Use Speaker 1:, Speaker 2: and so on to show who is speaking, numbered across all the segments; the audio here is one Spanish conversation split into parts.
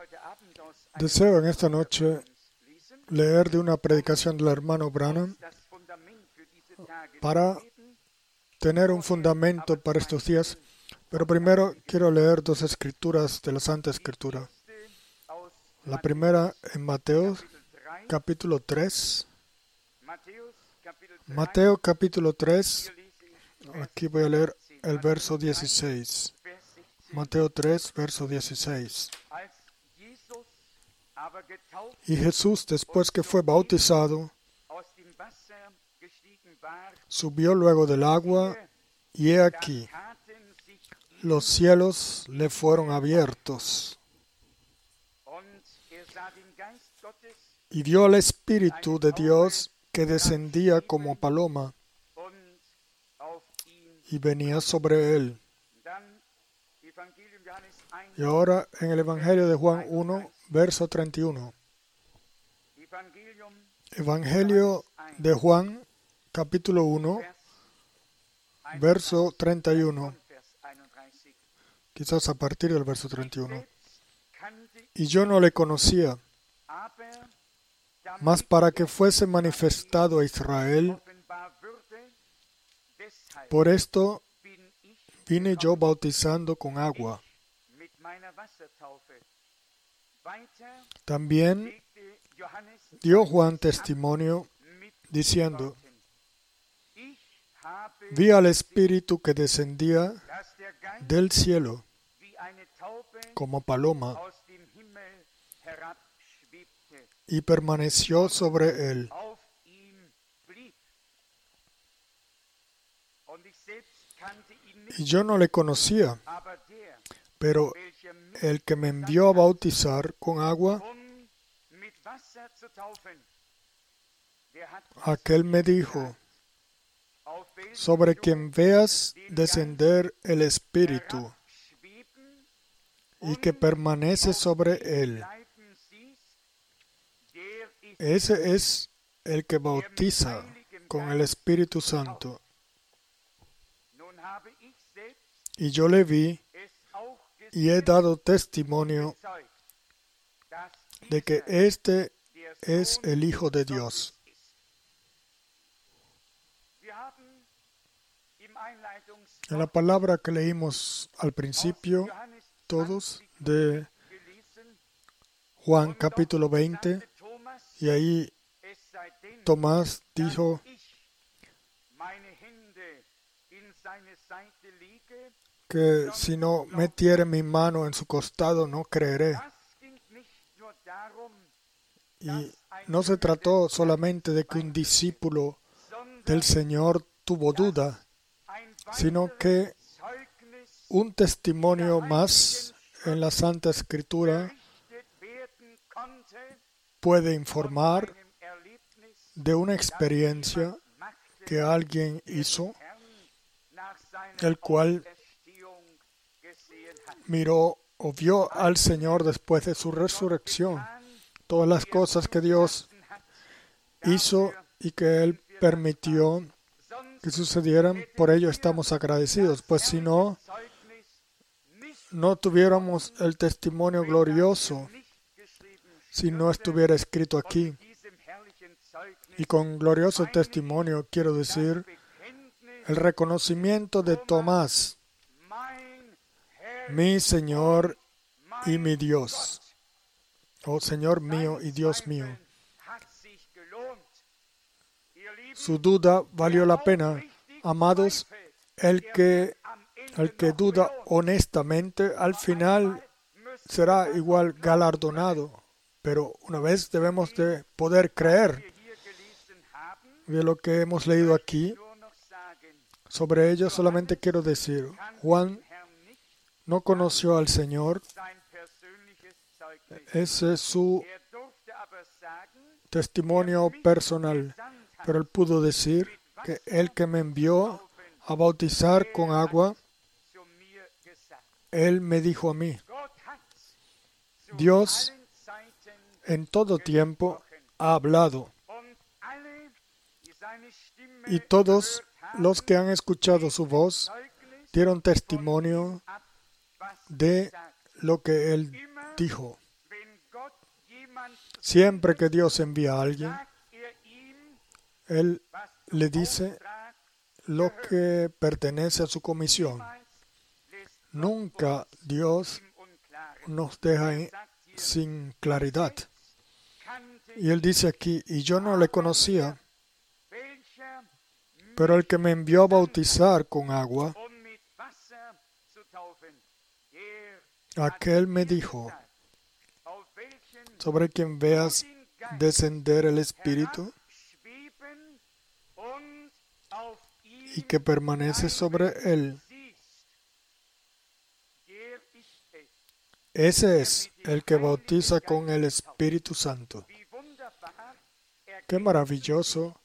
Speaker 1: Deseo en esta noche leer de una predicación del hermano Branham para tener un fundamento para estos días. Pero primero quiero leer dos escrituras de la Santa Escritura. La primera en Mateo capítulo 3. Mateo capítulo 3. Aquí voy a leer el verso 16. Mateo 3, verso 16. Y Jesús, después que fue bautizado, subió luego del agua, y he aquí, los cielos le fueron abiertos, y vio al Espíritu de Dios que descendía como paloma y venía sobre él. Y ahora en el Evangelio de Juan 1, verso 31. Evangelio de Juan, capítulo 1, verso 31. Quizás a partir del verso 31. Y yo no le conocía, mas para que fuese manifestado a Israel, por esto vine yo bautizando con agua. También dio Juan testimonio diciendo: vi al Espíritu que descendía del cielo como paloma y permaneció sobre él. Y yo no le conocía, pero el que me envió a bautizar con agua, aquel me dijo: sobre quien veas descender el Espíritu y que permanece sobre él, ese es el que bautiza con el Espíritu Santo. Y yo le vi y he dado testimonio de que este es el Hijo de Dios. En la palabra que leímos al principio, todos, de Juan capítulo 20, y ahí Tomás dijo que si no metiere mi mano en su costado no creeré. Y no se trató solamente de que un discípulo del Señor tuvo duda, sino que un testimonio más en la Santa Escritura puede informar de una experiencia que alguien hizo, el cual miró o vio al Señor después de su resurrección. Todas las cosas que Dios hizo y que Él permitió que sucedieran, por ello estamos agradecidos, pues si no, no tuviéramos el testimonio glorioso si no estuviera escrito aquí. Y con glorioso testimonio quiero decir el reconocimiento de Tomás: mi Señor y mi Dios. Oh Señor mío y Dios mío. Su duda valió la pena. Amados, el que duda honestamente, al final será igual galardonado. Pero una vez debemos de poder creer. De lo que hemos leído aquí, sobre ello solamente quiero decir: Juan no conoció al Señor. Ese es su testimonio personal. Pero él pudo decir que el que me envió a bautizar con agua, él me dijo a mí. Dios en todo tiempo ha hablado. Y todos los que han escuchado su voz dieron testimonio de lo que Él dijo. Siempre que Dios envía a alguien, Él le dice lo que pertenece a su comisión. Nunca Dios nos deja sin claridad. Y Él dice aquí, y yo no le conocía, pero el que me envió a bautizar con agua, aquel me dijo, sobre quien veas descender el Espíritu y que permanece sobre él. Ese es el que bautiza con el Espíritu Santo. Qué maravilloso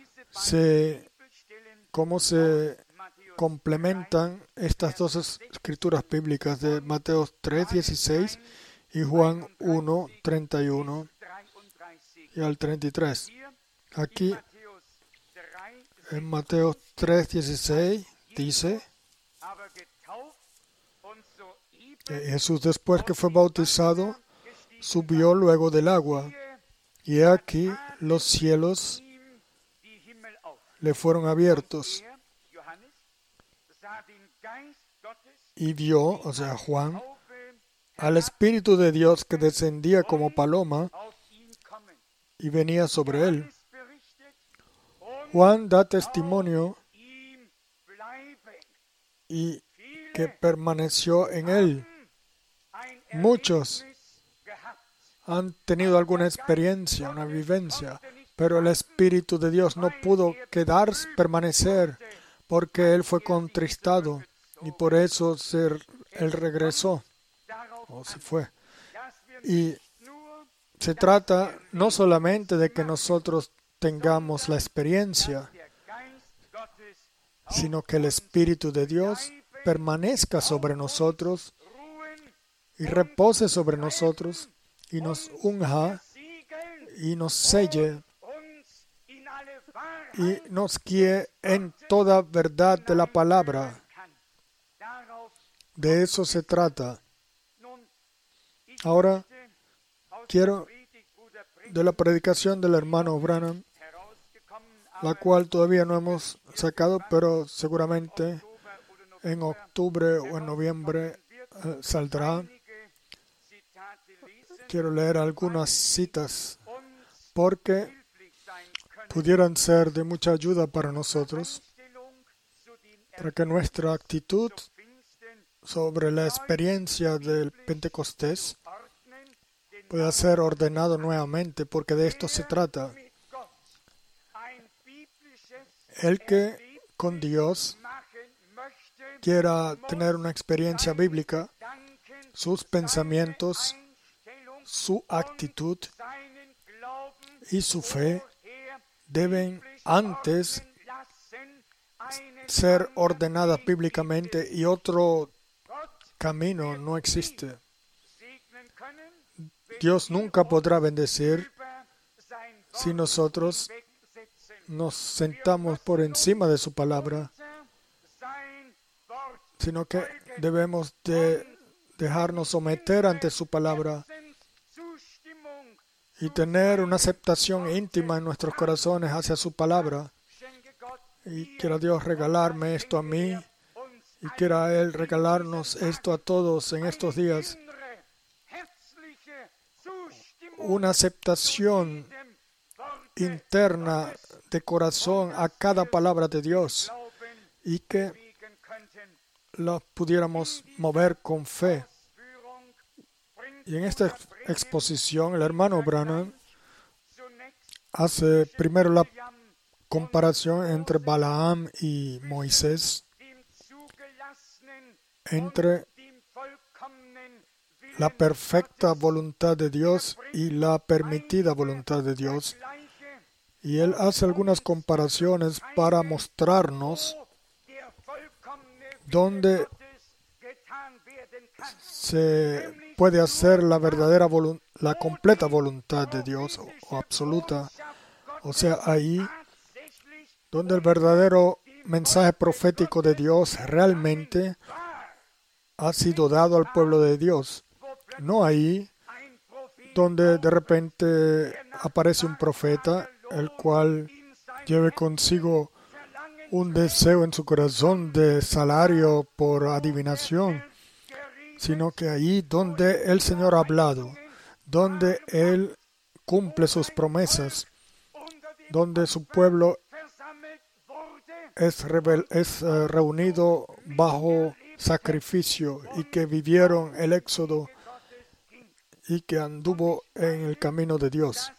Speaker 1: cómo se complementan estas dos escrituras bíblicas de Mateo 3:16 y Juan 1:31 y al 33. Aquí en Mateo 3:16 dice, Jesús, después que fue bautizado, subió luego del agua, y he aquí los cielos le fueron abiertos, y vio, o sea, Juan, al Espíritu de Dios que descendía como paloma y venía sobre él. Juan da testimonio y que permaneció en él. Muchos han tenido alguna experiencia, una vivencia, pero el Espíritu de Dios no pudo permanecer, porque él fue contristado y por eso él regresó o se fue. Y se trata no solamente de que nosotros tengamos la experiencia, sino que el Espíritu de Dios permanezca sobre nosotros y repose sobre nosotros y nos unja y nos selle y nos guíe en toda verdad de la palabra. De eso se trata. Ahora quiero de la predicación del hermano Branham, la cual todavía no hemos sacado, pero seguramente en octubre o en noviembre saldrá. Quiero leer algunas citas porque pudieran ser de mucha ayuda para nosotros, para que nuestra actitud sobre la experiencia del Pentecostés pueda ser ordenado nuevamente, porque de esto se trata. El que con Dios quiera tener una experiencia bíblica, sus pensamientos, su actitud y su fe deben antes ser ordenadas bíblicamente, y otro camino no existe. Dios nunca podrá bendecir si nosotros nos sentamos por encima de su palabra, sino que debemos de dejarnos someter ante su palabra y tener una aceptación íntima en nuestros corazones hacia su palabra. Y quiera Dios regalarme esto a mí, y quiera Él regalarnos esto a todos en estos días. Una aceptación interna de corazón a cada palabra de Dios, y que la pudiéramos mover con fe. Y en esta exposición el hermano Branham hace primero la comparación entre Balaam y Moisés, entre la perfecta voluntad de Dios y la permitida voluntad de Dios. Y él hace algunas comparaciones para mostrarnos dónde se puede hacer la verdadera la completa voluntad de Dios o absoluta. O sea, ahí donde el verdadero mensaje profético de Dios realmente ha sido dado al pueblo de Dios. No ahí donde de repente aparece un profeta, el cual lleve consigo un deseo en su corazón de salario por adivinación, sino que ahí donde el Señor ha hablado, donde Él cumple sus promesas, donde su pueblo es reunido bajo sacrificio y que vivieron el éxodo y que anduvo en el camino de Dios.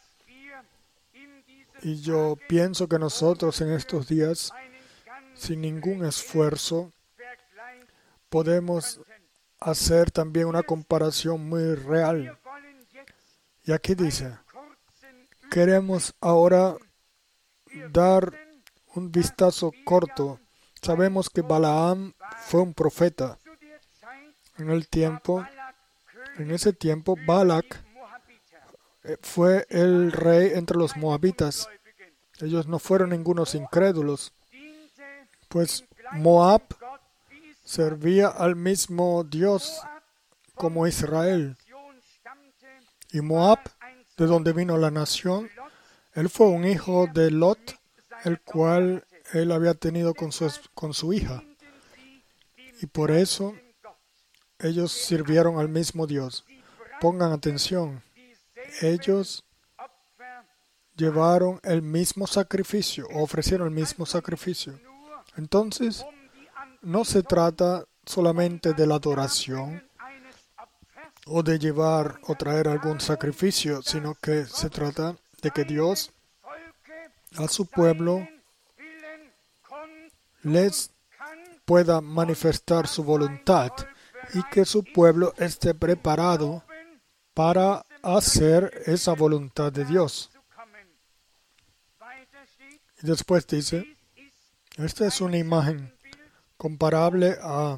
Speaker 1: Y yo pienso que nosotros en estos días, sin ningún esfuerzo, podemos hacer también una comparación muy real. Y aquí dice, queremos ahora dar un vistazo corto. Sabemos que Balaam fue un profeta. En ese tiempo, Balac fue el rey entre los moabitas. Ellos no fueron ningunos incrédulos, pues Moab servía al mismo Dios como Israel. Y Moab, de donde vino la nación, él fue un hijo de Lot, el cual él había tenido con su hija. Y por eso ellos sirvieron al mismo Dios. Pongan atención. Ellos llevaron el mismo sacrificio, o ofrecieron el mismo sacrificio. Entonces, no se trata solamente de la adoración o de llevar o traer algún sacrificio, sino que se trata de que Dios a su pueblo les pueda manifestar su voluntad y que su pueblo esté preparado para hacer esa voluntad de Dios. Y después dice, esta es una imagen comparable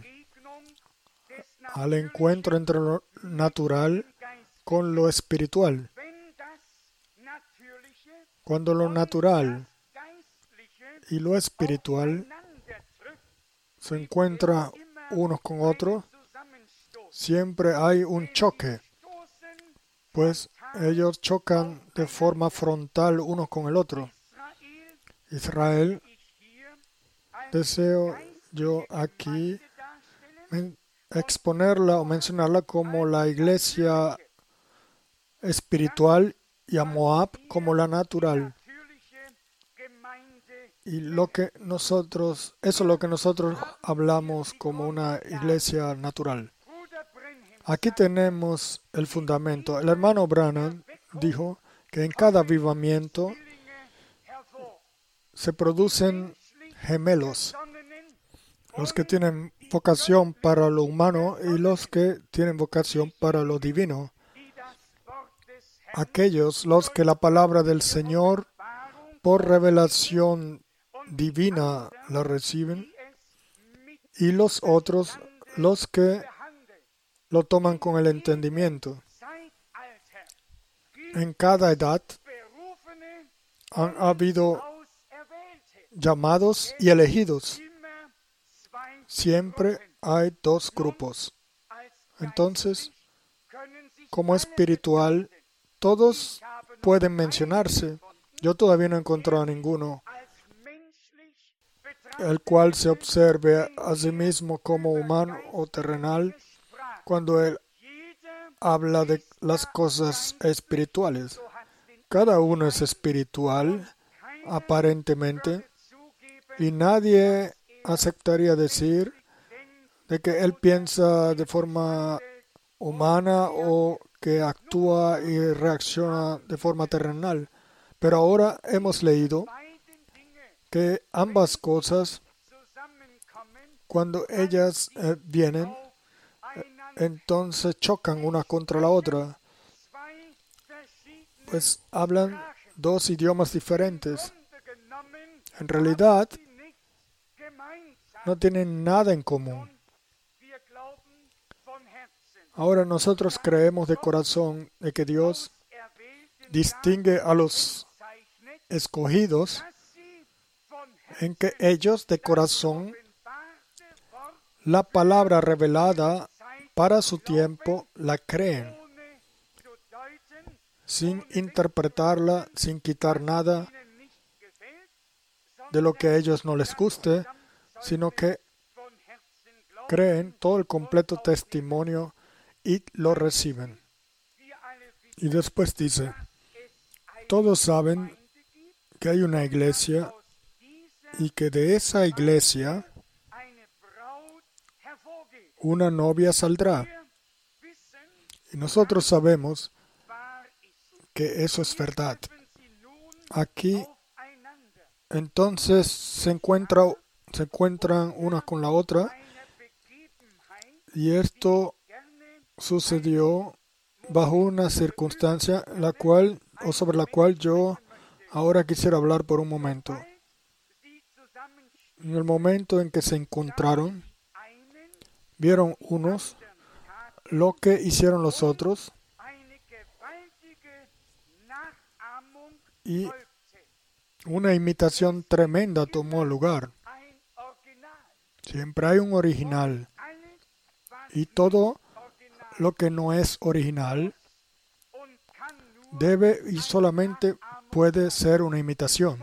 Speaker 1: al encuentro entre lo natural con lo espiritual. Cuando lo natural y lo espiritual se encuentran unos con otros, siempre hay un choque, pues ellos chocan de forma frontal unos con el otro. Israel, deseo yo aquí exponerla o mencionarla como la iglesia espiritual y a Moab como la natural. Y eso es lo que nosotros hablamos como una iglesia natural. Aquí tenemos el fundamento. El hermano Branham dijo que en cada avivamiento se producen gemelos, los que tienen vocación para lo humano y los que tienen vocación para lo divino. Aquellos, los que la palabra del Señor por revelación divina la reciben, y los otros, los que lo toman con el entendimiento. En cada edad han habido llamados y elegidos. Siempre hay dos grupos. Entonces, como espiritual, todos pueden mencionarse. Yo todavía no he encontrado ninguno el cual se observe a sí mismo como humano o terrenal cuando él habla de las cosas espirituales. Cada uno es espiritual, aparentemente, y nadie aceptaría decir de que él piensa de forma humana o que actúa y reacciona de forma terrenal. Pero ahora hemos leído que ambas cosas, cuando ellas vienen, entonces chocan una contra la otra, pues hablan dos idiomas diferentes. En realidad, no tienen nada en común. Ahora nosotros creemos de corazón de que Dios distingue a los escogidos en que ellos de corazón la palabra revelada para su tiempo la creen. sin interpretarla, sin quitar nada de lo que a ellos no les guste, sino que creen todo el completo testimonio y lo reciben. Y después dice, todos saben que hay una iglesia y que de esa iglesia una novia saldrá. Y nosotros sabemos que eso es verdad. Aquí, entonces, se encuentran una con la otra, y esto sucedió bajo una circunstancia sobre la cual yo ahora quisiera hablar por un momento. En el momento en que se encontraron, vieron unos lo que hicieron los otros, y una imitación tremenda tomó lugar. Siempre hay un original, y todo lo que no es original debe y solamente puede ser una imitación.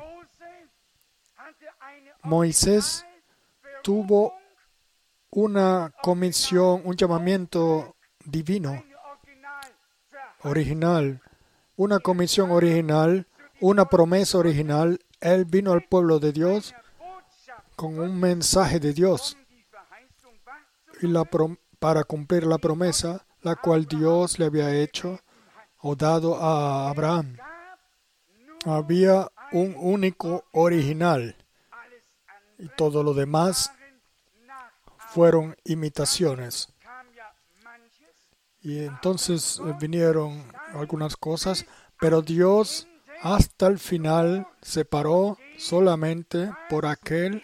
Speaker 1: Moisés tuvo una comisión, un llamamiento divino, original, una comisión original, una promesa original. Él vino al pueblo de Dios con un mensaje de Dios y para cumplir la promesa, la cual Dios le había hecho o dado a Abraham. Había un único original y todo lo demás fueron imitaciones. Y entonces vinieron algunas cosas, pero Dios hasta el final se paró solamente por aquel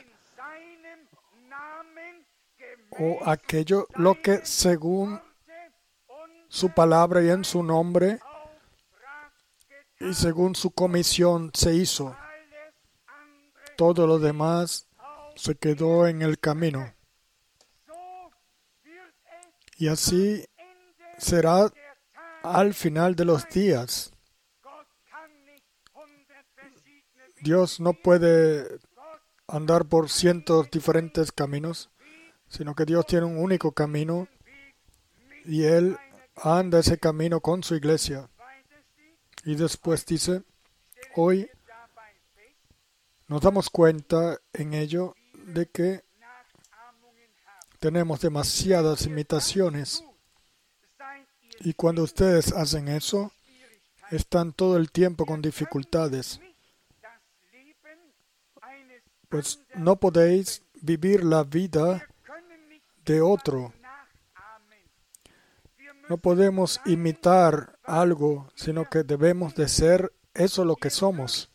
Speaker 1: o aquello lo que según su palabra y en su nombre y según su comisión se hizo. Todo lo demás se quedó en el camino. Y así será al final de los días. Dios no puede andar por cientos diferentes caminos, sino que Dios tiene un único camino y Él anda ese camino con su iglesia. Y después dice, hoy nos damos cuenta en ello de que tenemos demasiadas imitaciones. Y cuando ustedes hacen eso, están todo el tiempo con dificultades. Pues no podéis vivir la vida de otro. No podemos imitar algo, sino que debemos de ser eso lo que somos.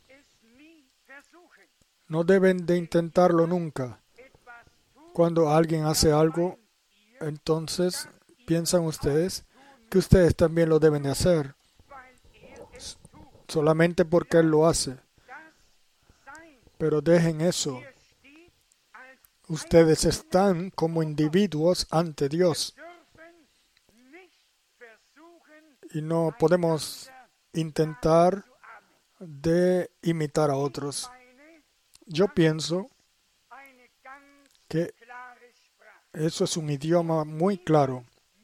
Speaker 1: No deben de intentarlo nunca. Cuando alguien hace algo, entonces piensan ustedes que ustedes también lo deben de hacer, solamente porque Él lo hace. Pero dejen eso. Ustedes están como individuos ante Dios. Y no podemos intentar de imitar a otros. Yo pienso que eso es un idioma muy claro.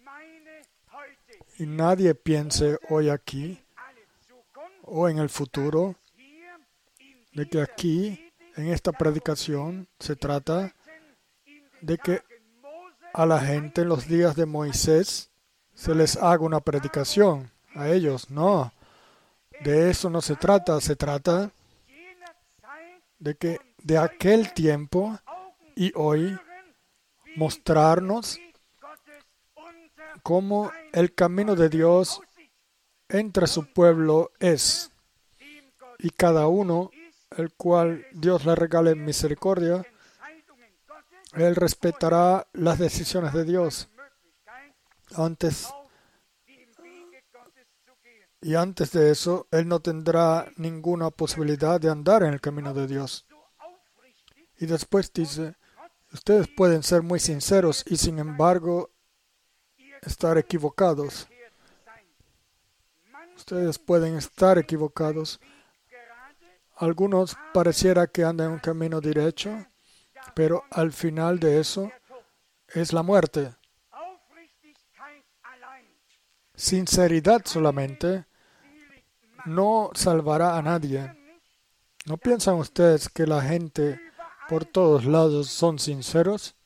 Speaker 1: Y nadie piense hoy aquí o en el futuro de que aquí, en esta predicación, se trata de que a la gente en los días de Moisés se les haga una predicación a ellos. No, de eso no se trata. Se trata de que de aquel tiempo y hoy mostrarnos cómo el camino de Dios entre su pueblo es. Y cada uno, el cual Dios le regale misericordia, él respetará las decisiones de Dios. Antes de eso, él no tendrá ninguna posibilidad de andar en el camino de Dios. Y después dice, ustedes pueden ser muy sinceros y sin embargo estar equivocados. Ustedes pueden estar equivocados. Algunos pareciera que andan en un camino derecho, pero al final de eso es la muerte. Sinceridad solamente no salvará a nadie. ¿No piensan ustedes que la gente por todos lados son sinceros?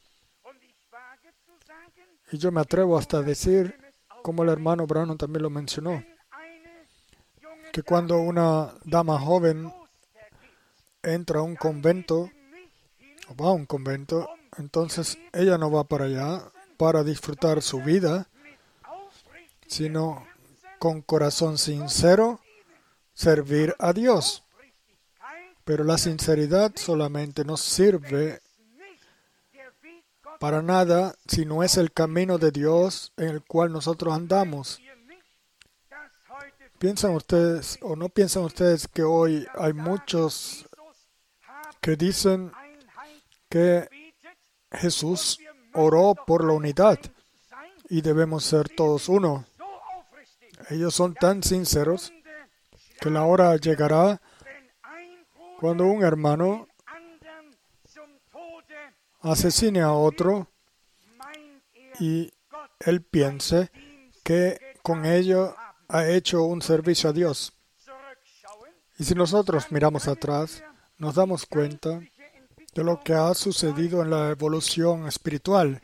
Speaker 1: Y yo me atrevo hasta a decir, como el hermano Branham también lo mencionó, que cuando una dama joven entra a un convento, o va a un convento, entonces ella no va para allá para disfrutar su vida, sino con corazón sincero, servir a Dios. Pero la sinceridad solamente nos sirve para nada si no es el camino de Dios en el cual nosotros andamos. ¿Piensan ustedes o no piensan ustedes que hoy hay muchos que dicen que Jesús oró por la unidad y debemos ser todos uno? Ellos son tan sinceros que la hora llegará cuando un hermano asesine a otro y él piense que con ello ha hecho un servicio a Dios. Y si nosotros miramos atrás, nos damos cuenta de lo que ha sucedido en la evolución espiritual.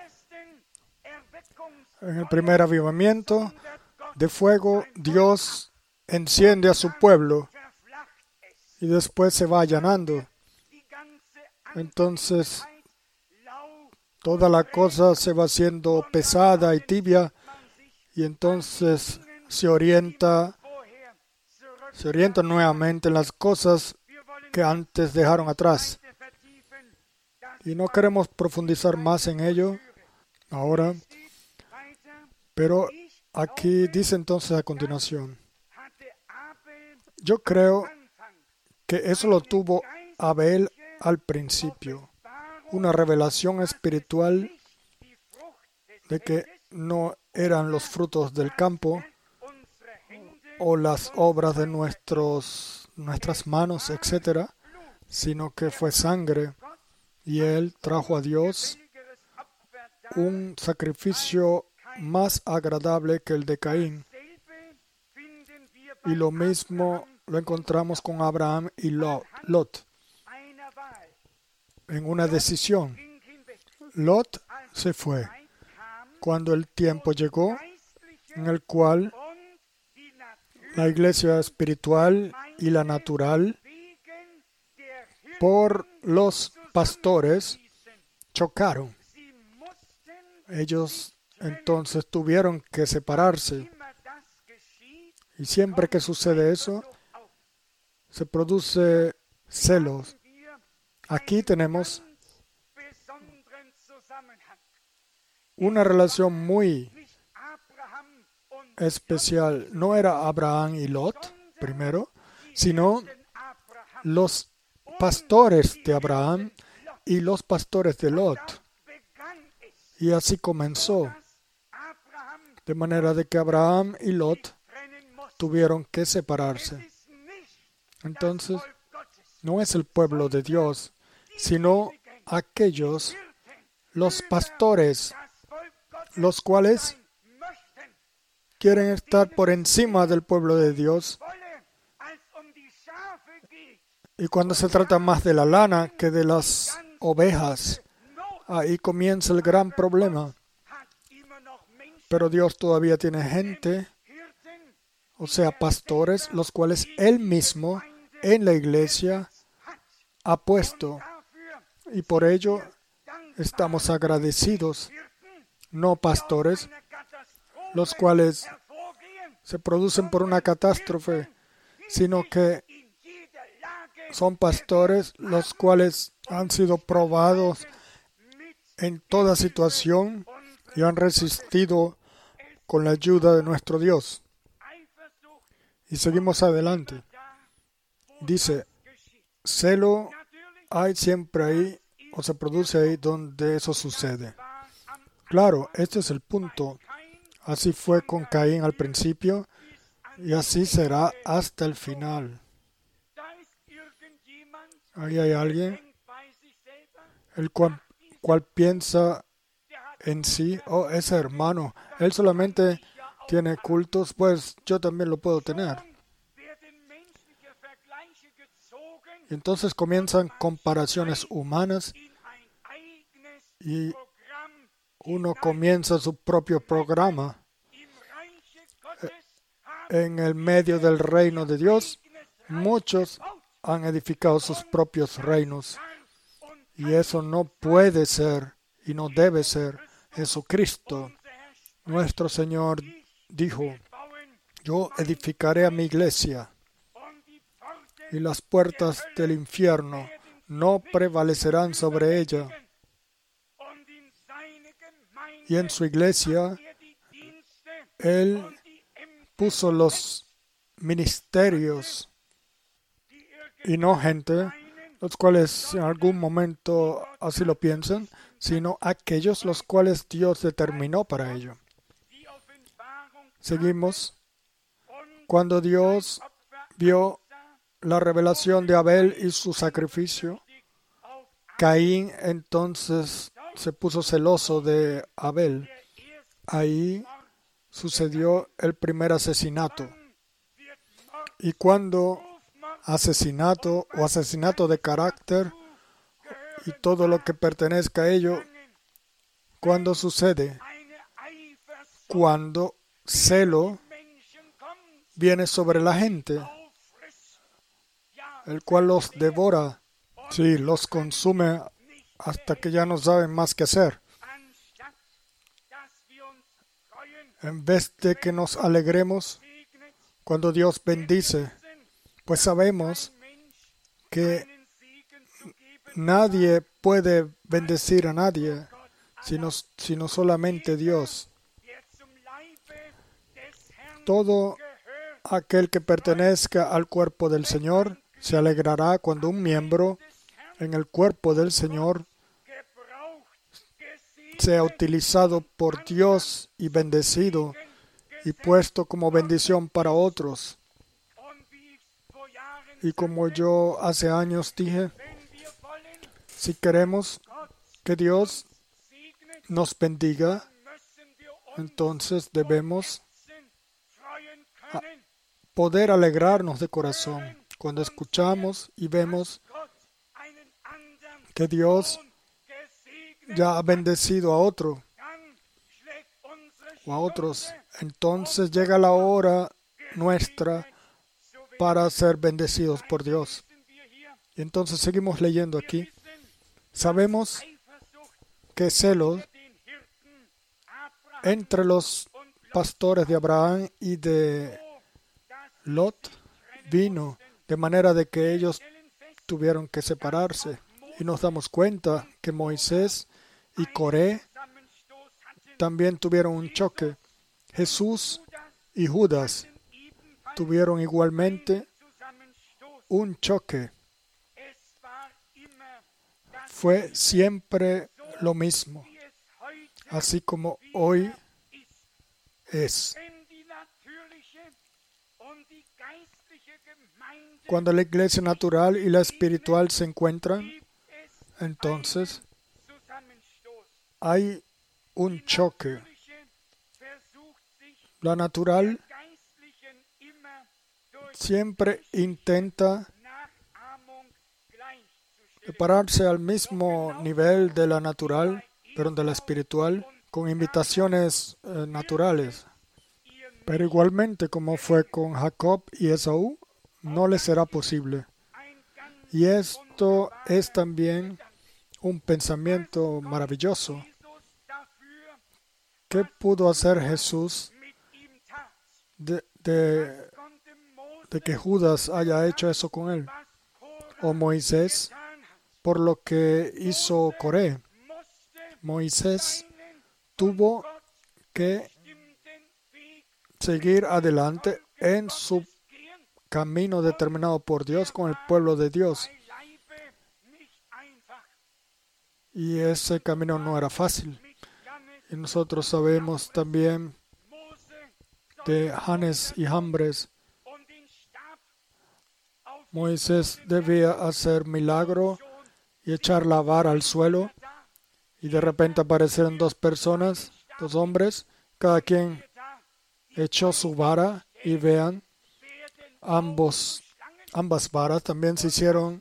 Speaker 1: En el primer avivamiento de fuego, Dios enciende a su pueblo y después se va allanando. Entonces, toda la cosa se va haciendo pesada y tibia y entonces se orienta nuevamente en las cosas que antes dejaron atrás. Y no queremos profundizar más en ello ahora, pero aquí dice entonces a continuación, yo creo que eso lo tuvo Abel al principio, una revelación espiritual de que no eran los frutos del campo o las obras de nuestras manos, etc., sino que fue sangre, y Él trajo a Dios un sacrificio más agradable que el de Caín. Y lo mismo lo encontramos con Abraham y Lot. En una decisión, Lot se fue cuando el tiempo llegó en el cual la iglesia espiritual y la natural, por los pastores, chocaron. Ellos entonces tuvieron que separarse. Y siempre que sucede eso, se produce celos. Aquí tenemos una relación muy especial. No era Abraham y Lot primero, sino los pastores de Abraham y los pastores de Lot. Y así comenzó. De manera de que Abraham y Lot tuvieron que separarse. Entonces, no es el pueblo de Dios, sino aquellos, los pastores, los cuales quieren estar por encima del pueblo de Dios. Y cuando se trata más de la lana que de las ovejas, ahí comienza el gran problema. Pero Dios todavía tiene gente, o sea, pastores, los cuales Él mismo en la iglesia ha puesto. Y por ello estamos agradecidos. No pastores, los cuales se producen por una catástrofe, sino que son pastores los cuales han sido probados en toda situación y han resistido con la ayuda de nuestro Dios. Y seguimos adelante. Dice, celo hay siempre ahí, o se produce ahí donde eso sucede. Claro, este es el punto. Así fue con Caín al principio, y así será hasta el final. Ahí hay alguien el cual piensa en sí, oh, ese hermano, él solamente tiene cultos, pues yo también lo puedo tener. Y entonces comienzan comparaciones humanas y uno comienza su propio programa. En el medio del reino de Dios, muchos han edificado sus propios reinos. Y eso no puede ser y no debe ser. Jesucristo, nuestro Señor, dijo, yo edificaré a mi iglesia y las puertas del infierno no prevalecerán sobre ella. Y en su iglesia, Él puso los ministerios y no gente, los cuales en algún momento así lo piensan, sino aquellos los cuales Dios determinó para ello. Seguimos. Cuando Dios vio la revelación de Abel y su sacrificio, Caín entonces se puso celoso de Abel. Ahí sucedió el primer asesinato. Y cuando asesinato o asesinato de carácter y todo lo que pertenezca a ello, cuando sucede, cuando celo viene sobre la gente, el cual los devora, sí, los consume hasta que ya no saben más qué hacer. En vez de que nos alegremos cuando Dios bendice, pues sabemos que nadie puede bendecir a nadie, sino solamente Dios. Todo aquel que pertenezca al cuerpo del Señor se alegrará cuando un miembro en el cuerpo del Señor sea utilizado por Dios y bendecido y puesto como bendición para otros. Y como yo hace años dije, si queremos que Dios nos bendiga, entonces debemos poder alegrarnos de corazón cuando escuchamos y vemos que Dios ya ha bendecido a otro o a otros. Entonces llega la hora nuestra para ser bendecidos por Dios. Y entonces seguimos leyendo aquí. Sabemos que celos entre los pastores de Abraham y de Lot vino, de manera de que ellos tuvieron que separarse. Y nos damos cuenta que Moisés y Coré también tuvieron un choque. Jesús y Judas tuvieron igualmente un choque. Fue siempre lo mismo, así como hoy es. Cuando la iglesia natural y la espiritual se encuentran, entonces hay un choque. La natural siempre intenta pararse al mismo nivel de la natural, pero de la espiritual, con imitaciones naturales. Pero igualmente, como fue con Jacob y Esaú, no les será posible. Y esto es también un pensamiento maravilloso. ¿Qué pudo hacer Jesús de que Judas haya hecho eso con él? O Moisés, por lo que hizo Coré. Moisés tuvo que seguir adelante en su camino determinado por Dios con el pueblo de Dios. Y ese camino no era fácil. Y nosotros sabemos también de Janes y Jambres. Moisés debía hacer milagro y echar la vara al suelo, y de repente aparecieron dos personas, dos hombres, cada quien echó su vara, y vean, ambas varas también se hicieron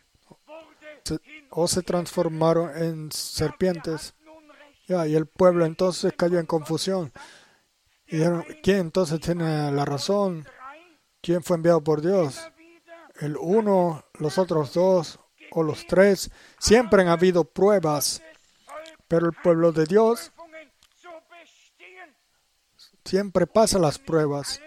Speaker 1: o se transformaron en serpientes. Y el pueblo entonces cayó en confusión. Y dijeron, ¿quién entonces tiene la razón? ¿Quién fue enviado por Dios? ¿El uno, los otros dos o los tres? Siempre han habido pruebas, pero el pueblo de Dios siempre pasa las pruebas.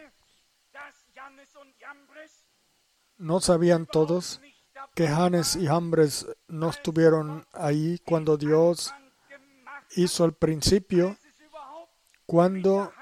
Speaker 1: ¿No sabían todos que Janes y Jambres no estuvieron ahí cuando Dios hizo el principio, cuando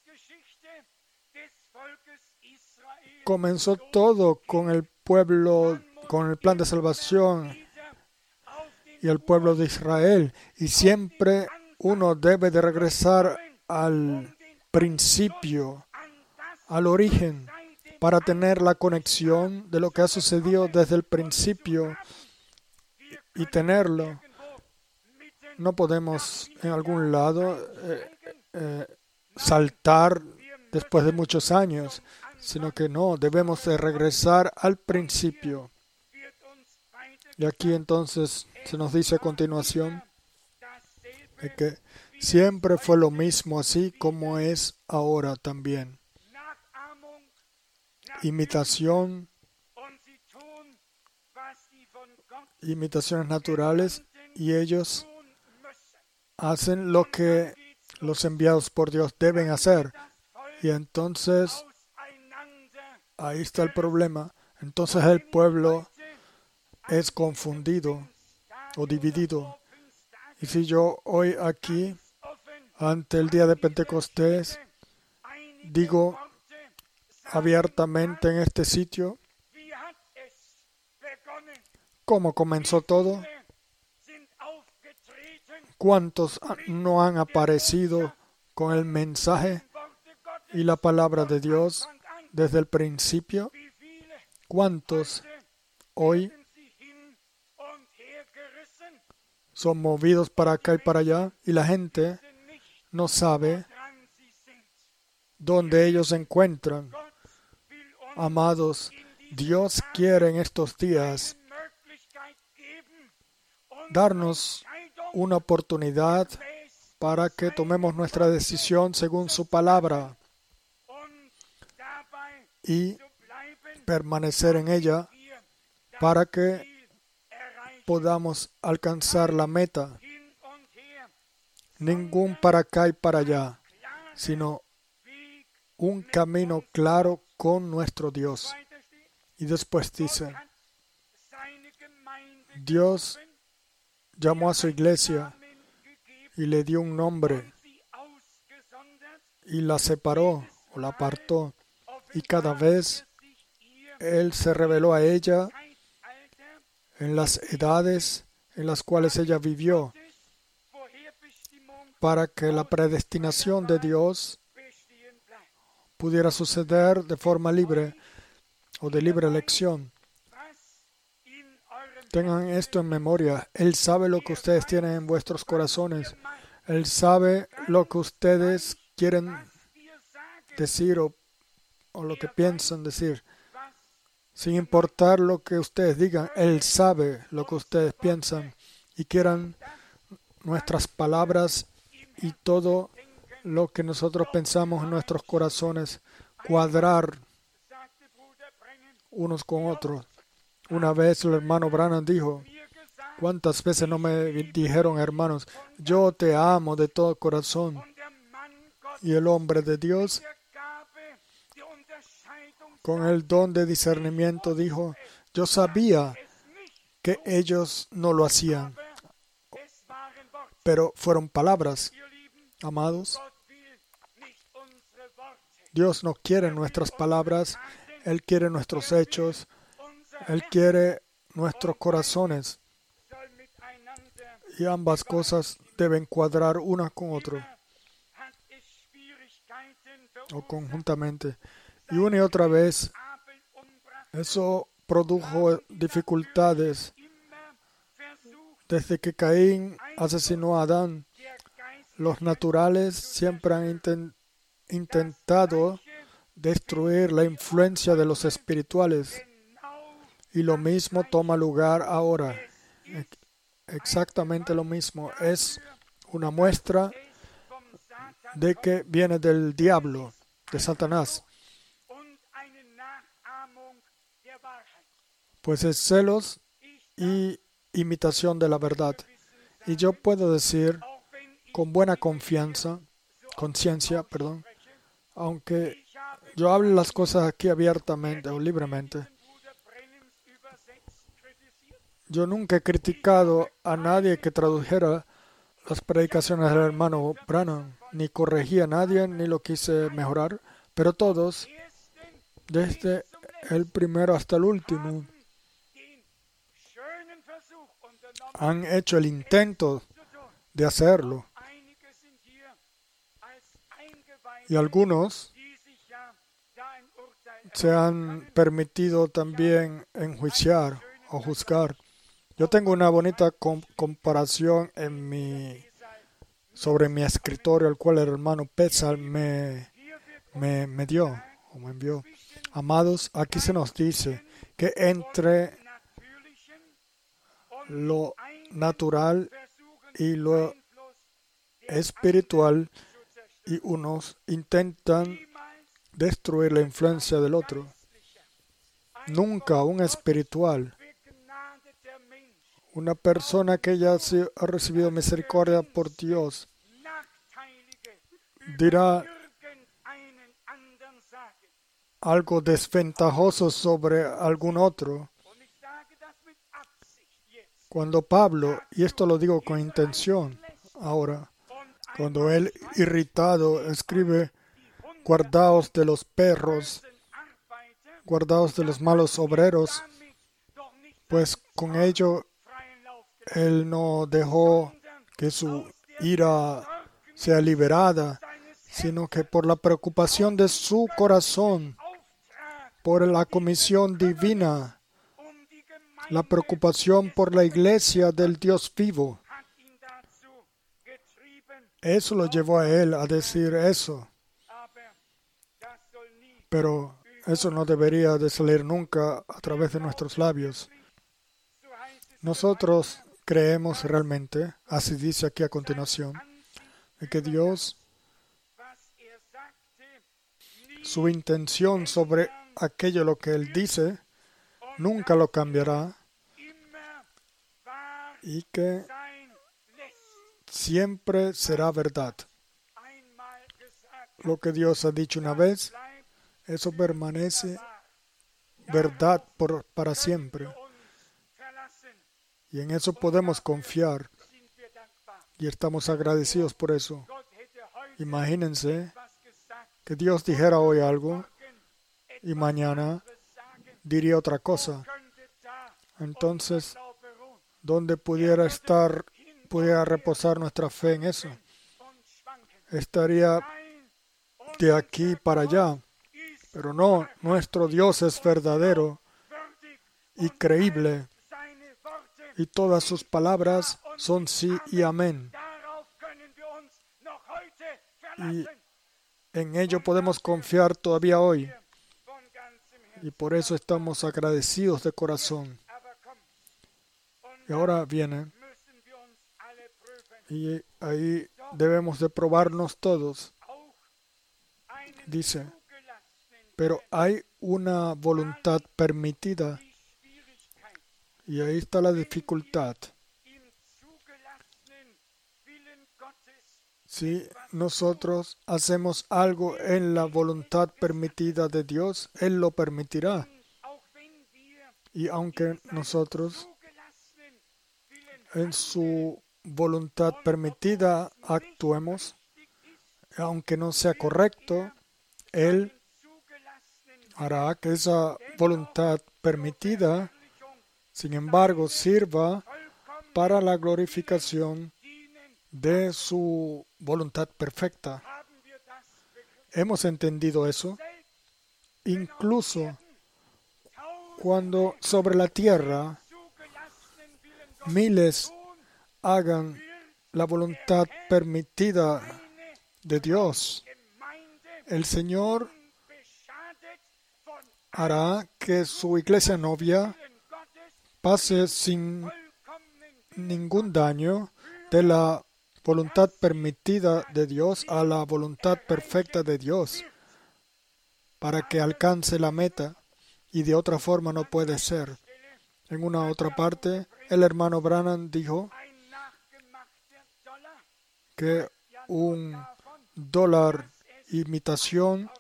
Speaker 1: comenzó todo con el pueblo, con el plan de salvación y el pueblo de Israel? Y siempre uno debe de regresar al principio, al origen, para tener la conexión de lo que ha sucedido desde el principio y tenerlo. No podemos en algún lado saltar después de muchos años, sino que no, debemos de regresar al principio. Y aquí entonces se nos dice a continuación de que siempre fue lo mismo, así como es ahora también. Imitaciones naturales, y ellos hacen lo que los enviados por Dios deben hacer. Y entonces, ahí está el problema. Entonces el pueblo es confundido o dividido. Y si yo hoy aquí, ante el día de Pentecostés, digo abiertamente en este sitio, ¿cómo comenzó todo? ¿Cuántos no han aparecido con el mensaje y la palabra de Dios desde el principio? ¿Cuántos hoy son movidos para acá y para allá, y la gente no sabe dónde ellos se encuentran? Amados, Dios quiere en estos días darnos una oportunidad para que tomemos nuestra decisión según su palabra y permanecer en ella para que podamos alcanzar la meta. Ningún para acá y para allá, sino un camino claro con nuestro Dios. Y después dice, Dios llamó a su iglesia y le dio un nombre y la separó o la apartó, y cada vez Él se reveló a ella en las edades en las cuales ella vivió, para que la predestinación de Dios pudiera suceder de forma libre o de libre elección. Tengan esto en memoria. Él sabe lo que ustedes tienen en vuestros corazones. Él sabe lo que ustedes quieren decir o lo que piensan decir. Sin importar lo que ustedes digan, Él sabe lo que ustedes piensan y quieran nuestras palabras y todo lo que nosotros pensamos en nuestros corazones cuadrar unos con otros. Una vez el hermano Branham dijo, ¿cuántas veces no me dijeron, hermanos, yo te amo de todo corazón? Y el hombre de Dios, con el don de discernimiento, dijo, yo sabía que ellos no lo hacían, pero fueron palabras. Amados, Dios no quiere nuestras palabras, Él quiere nuestros hechos, Él quiere nuestros corazones. Y ambas cosas deben cuadrar una con otra. o conjuntamente. Y otra vez, eso produjo dificultades. Desde que Caín asesinó a Adán, los naturales siempre han intentado destruir la influencia de los espirituales. Y lo mismo toma lugar ahora. Exactamente lo mismo. Es una muestra de que viene del diablo, de Satanás. Pues es celos y imitación de la verdad. Y yo puedo decir con buena conciencia, aunque yo hable las cosas aquí abiertamente o libremente, yo nunca he criticado a nadie que tradujera las predicaciones del hermano Branham, ni corregí a nadie, ni lo quise mejorar, pero todos, desde el primero hasta el último, han hecho el intento de hacerlo. Y algunos se han permitido también enjuiciar o juzgar. Yo tengo una bonita comparación sobre mi escritorio, el cual el hermano Petzal me dio o me envió. Amados, aquí se nos dice que entre lo natural y lo espiritual, y unos intentan destruir la influencia del otro. Nunca un espiritual, una persona que ya ha recibido misericordia por Dios, dirá algo desventajoso sobre algún otro. Cuando Pablo, y esto lo digo con intención ahora, cuando él irritado escribe: guardaos de los perros, guardaos de los malos obreros, pues con ello él no dejó que su ira sea liberada, sino que por la preocupación de su corazón, por la comisión divina, la preocupación por la iglesia del Dios vivo, eso lo llevó a él a decir eso. Pero eso no debería de salir nunca a través de nuestros labios. Nosotros creemos realmente, así dice aquí a continuación, de que Dios, su intención sobre aquello lo que Él dice, nunca lo cambiará, y que siempre será verdad. Lo que Dios ha dicho una vez, eso permanece verdad para siempre. Y en eso podemos confiar. Y estamos agradecidos por eso. Imagínense que Dios dijera hoy algo y mañana diría otra cosa. Entonces, ¿dónde pudiera reposar nuestra fe en eso? Estaría de aquí para allá. Pero no, nuestro Dios es verdadero y creíble, y todas sus palabras son sí y amén. Y en ello podemos confiar todavía hoy. Y por eso estamos agradecidos de corazón. Y ahora viene, y ahí debemos de probarnos todos. Dice: pero hay una voluntad permitida. Y ahí está la dificultad. Si nosotros hacemos algo en la voluntad permitida de Dios, Él lo permitirá. Y aunque nosotros en su voluntad permitida actuemos, aunque no sea correcto, Él hará que esa voluntad permitida, sin embargo, sirva para la glorificación de su voluntad perfecta. Hemos entendido eso. Incluso cuando sobre la tierra miles hagan la voluntad permitida de Dios, el Señor hará que su iglesia novia pase sin ningún daño de la voluntad permitida de Dios a la voluntad perfecta de Dios para que alcance la meta, y de otra forma no puede ser. En una otra parte, el hermano Branham dijo que un dólar imitación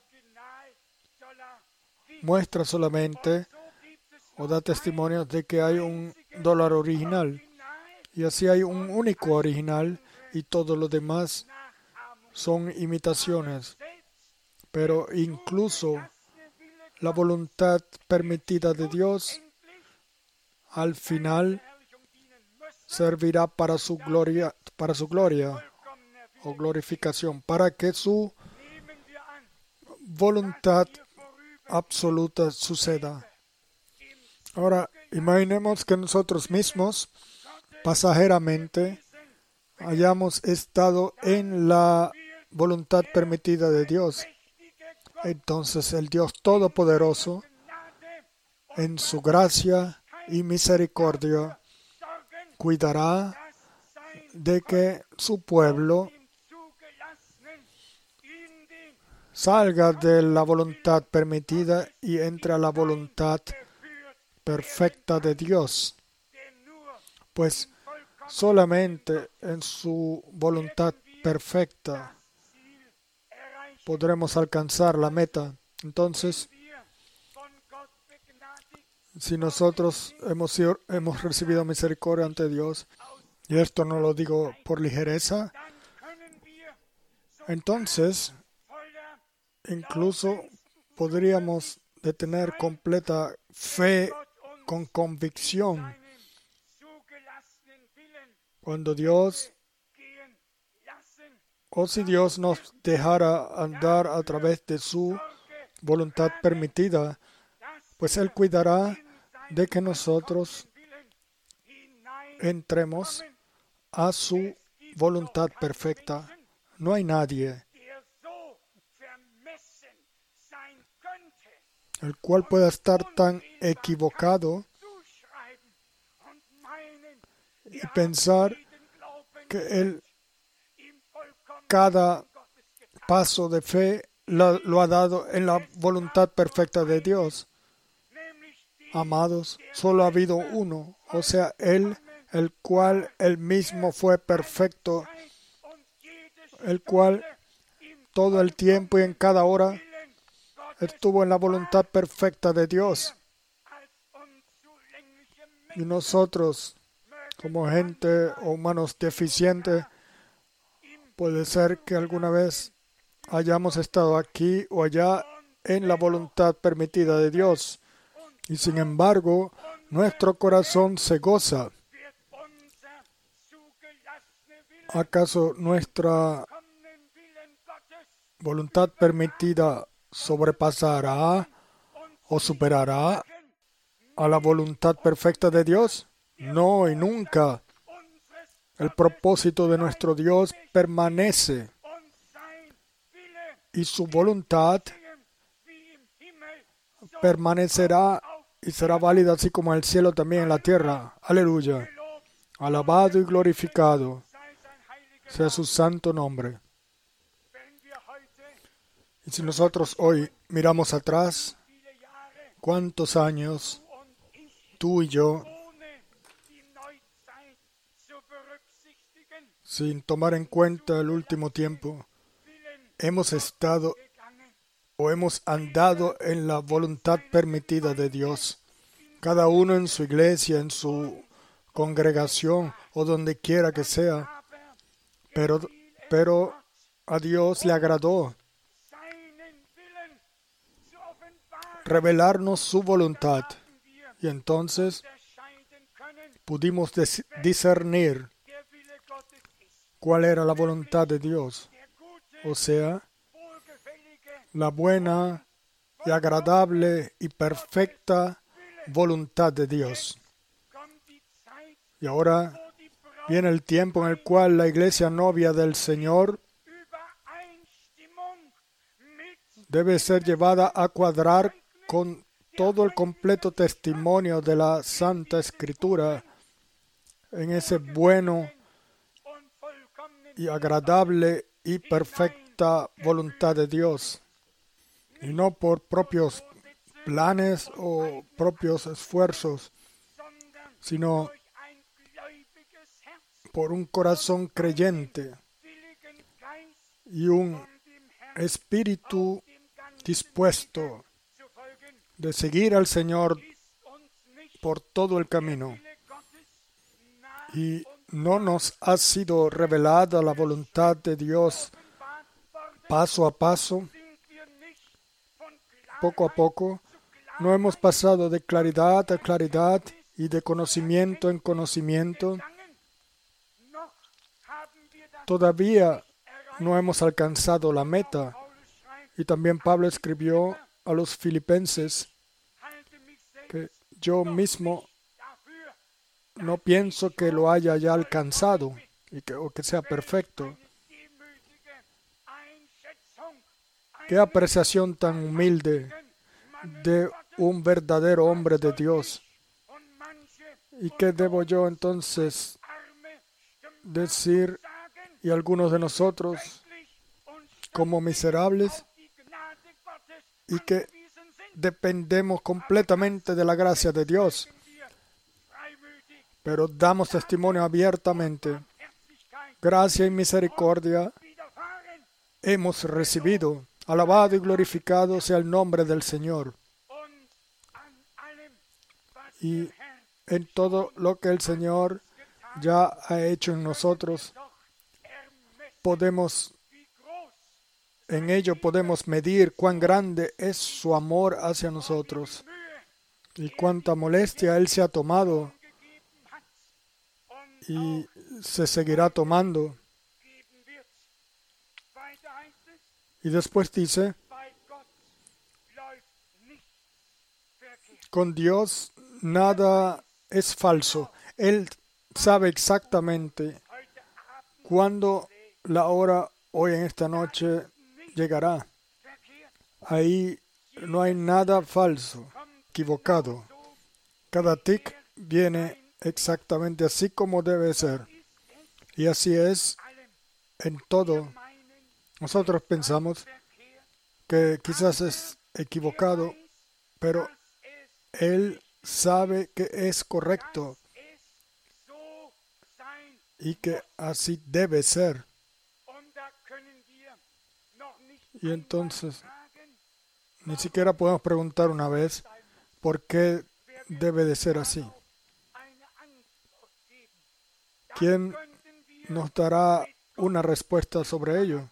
Speaker 1: muestra solamente o da testimonio de que hay un dólar original, y así hay un único original y todo lo demás son imitaciones. Pero incluso la voluntad permitida de Dios al final servirá para su gloria o glorificación, para que su voluntad absoluta suceda. Ahora, imaginemos que nosotros mismos, pasajeramente, hayamos estado en la voluntad permitida de Dios. Entonces el Dios Todopoderoso, en su gracia y misericordia, cuidará de que su pueblo salga de la voluntad permitida y entre a la voluntad perfecta de Dios. Pues solamente en su voluntad perfecta podremos alcanzar la meta. Entonces, si nosotros hemos recibido misericordia ante Dios, y esto no lo digo por ligereza, entonces incluso podríamos de tener completa fe con convicción cuando Dios, o si Dios nos dejara andar a través de su voluntad permitida, pues Él cuidará de que nosotros entremos a su voluntad perfecta. No hay nadie el cual pueda estar tan equivocado y pensar que Él cada paso de fe lo ha dado en la voluntad perfecta de Dios. Amados, solo ha habido uno, o sea, Él, el cual Él mismo fue perfecto, el cual todo el tiempo y en cada hora estuvo en la voluntad perfecta de Dios. Y nosotros, como gente o humanos deficientes, puede ser que alguna vez hayamos estado aquí o allá en la voluntad permitida de Dios. Y sin embargo, nuestro corazón se goza. ¿Acaso nuestra voluntad permitida sobrepasará o superará a la voluntad perfecta de Dios? No, y nunca. El propósito de nuestro Dios permanece y su voluntad permanecerá y será válida así como en el cielo también en la tierra. Aleluya. Alabado y glorificado sea su santo nombre. Y si nosotros hoy miramos atrás, ¿cuántos años tú y yo, sin tomar en cuenta el último tiempo, hemos estado o hemos andado en la voluntad permitida de Dios? Cada uno en su iglesia, en su congregación o donde quiera que sea. Pero a Dios le agradó revelarnos su voluntad. Y entonces pudimos discernir cuál era la voluntad de Dios. O sea, la buena y agradable y perfecta voluntad de Dios. Y ahora viene el tiempo en el cual la iglesia novia del Señor debe ser llevada a cuadrar con todo el completo testimonio de la Santa Escritura en ese bueno y agradable y perfecta voluntad de Dios, y no por propios planes o propios esfuerzos, sino por un corazón creyente y un espíritu dispuesto de seguir al Señor por todo el camino. Y no nos ha sido revelada la voluntad de Dios paso a paso, poco a poco. No hemos pasado de claridad a claridad y de conocimiento en conocimiento. Todavía no hemos alcanzado la meta. Y también Pablo escribió a los filipenses que yo mismo no pienso que lo haya ya alcanzado o que sea perfecto. Qué apreciación tan humilde de un verdadero hombre de Dios. ¿Y qué debo yo entonces decir, y algunos de nosotros como miserables, y que dependemos completamente de la gracia de Dios, pero damos testimonio abiertamente? Gracia y misericordia hemos recibido. Alabado y glorificado sea el nombre del Señor. Y en todo lo que el Señor ya ha hecho en nosotros, en ello podemos medir cuán grande es su amor hacia nosotros y cuánta molestia Él se ha tomado y se seguirá tomando. Y después dice, con Dios nada es falso. Él sabe exactamente cuándo la hora hoy en esta noche llegará. Ahí no hay nada falso, equivocado. Cada tic viene exactamente así como debe ser. Y así es en todo. Nosotros pensamos que quizás es equivocado, pero Él sabe que es correcto y que así debe ser. Y entonces, ni siquiera podemos preguntar una vez por qué debe de ser así. ¿Quién nos dará una respuesta sobre ello?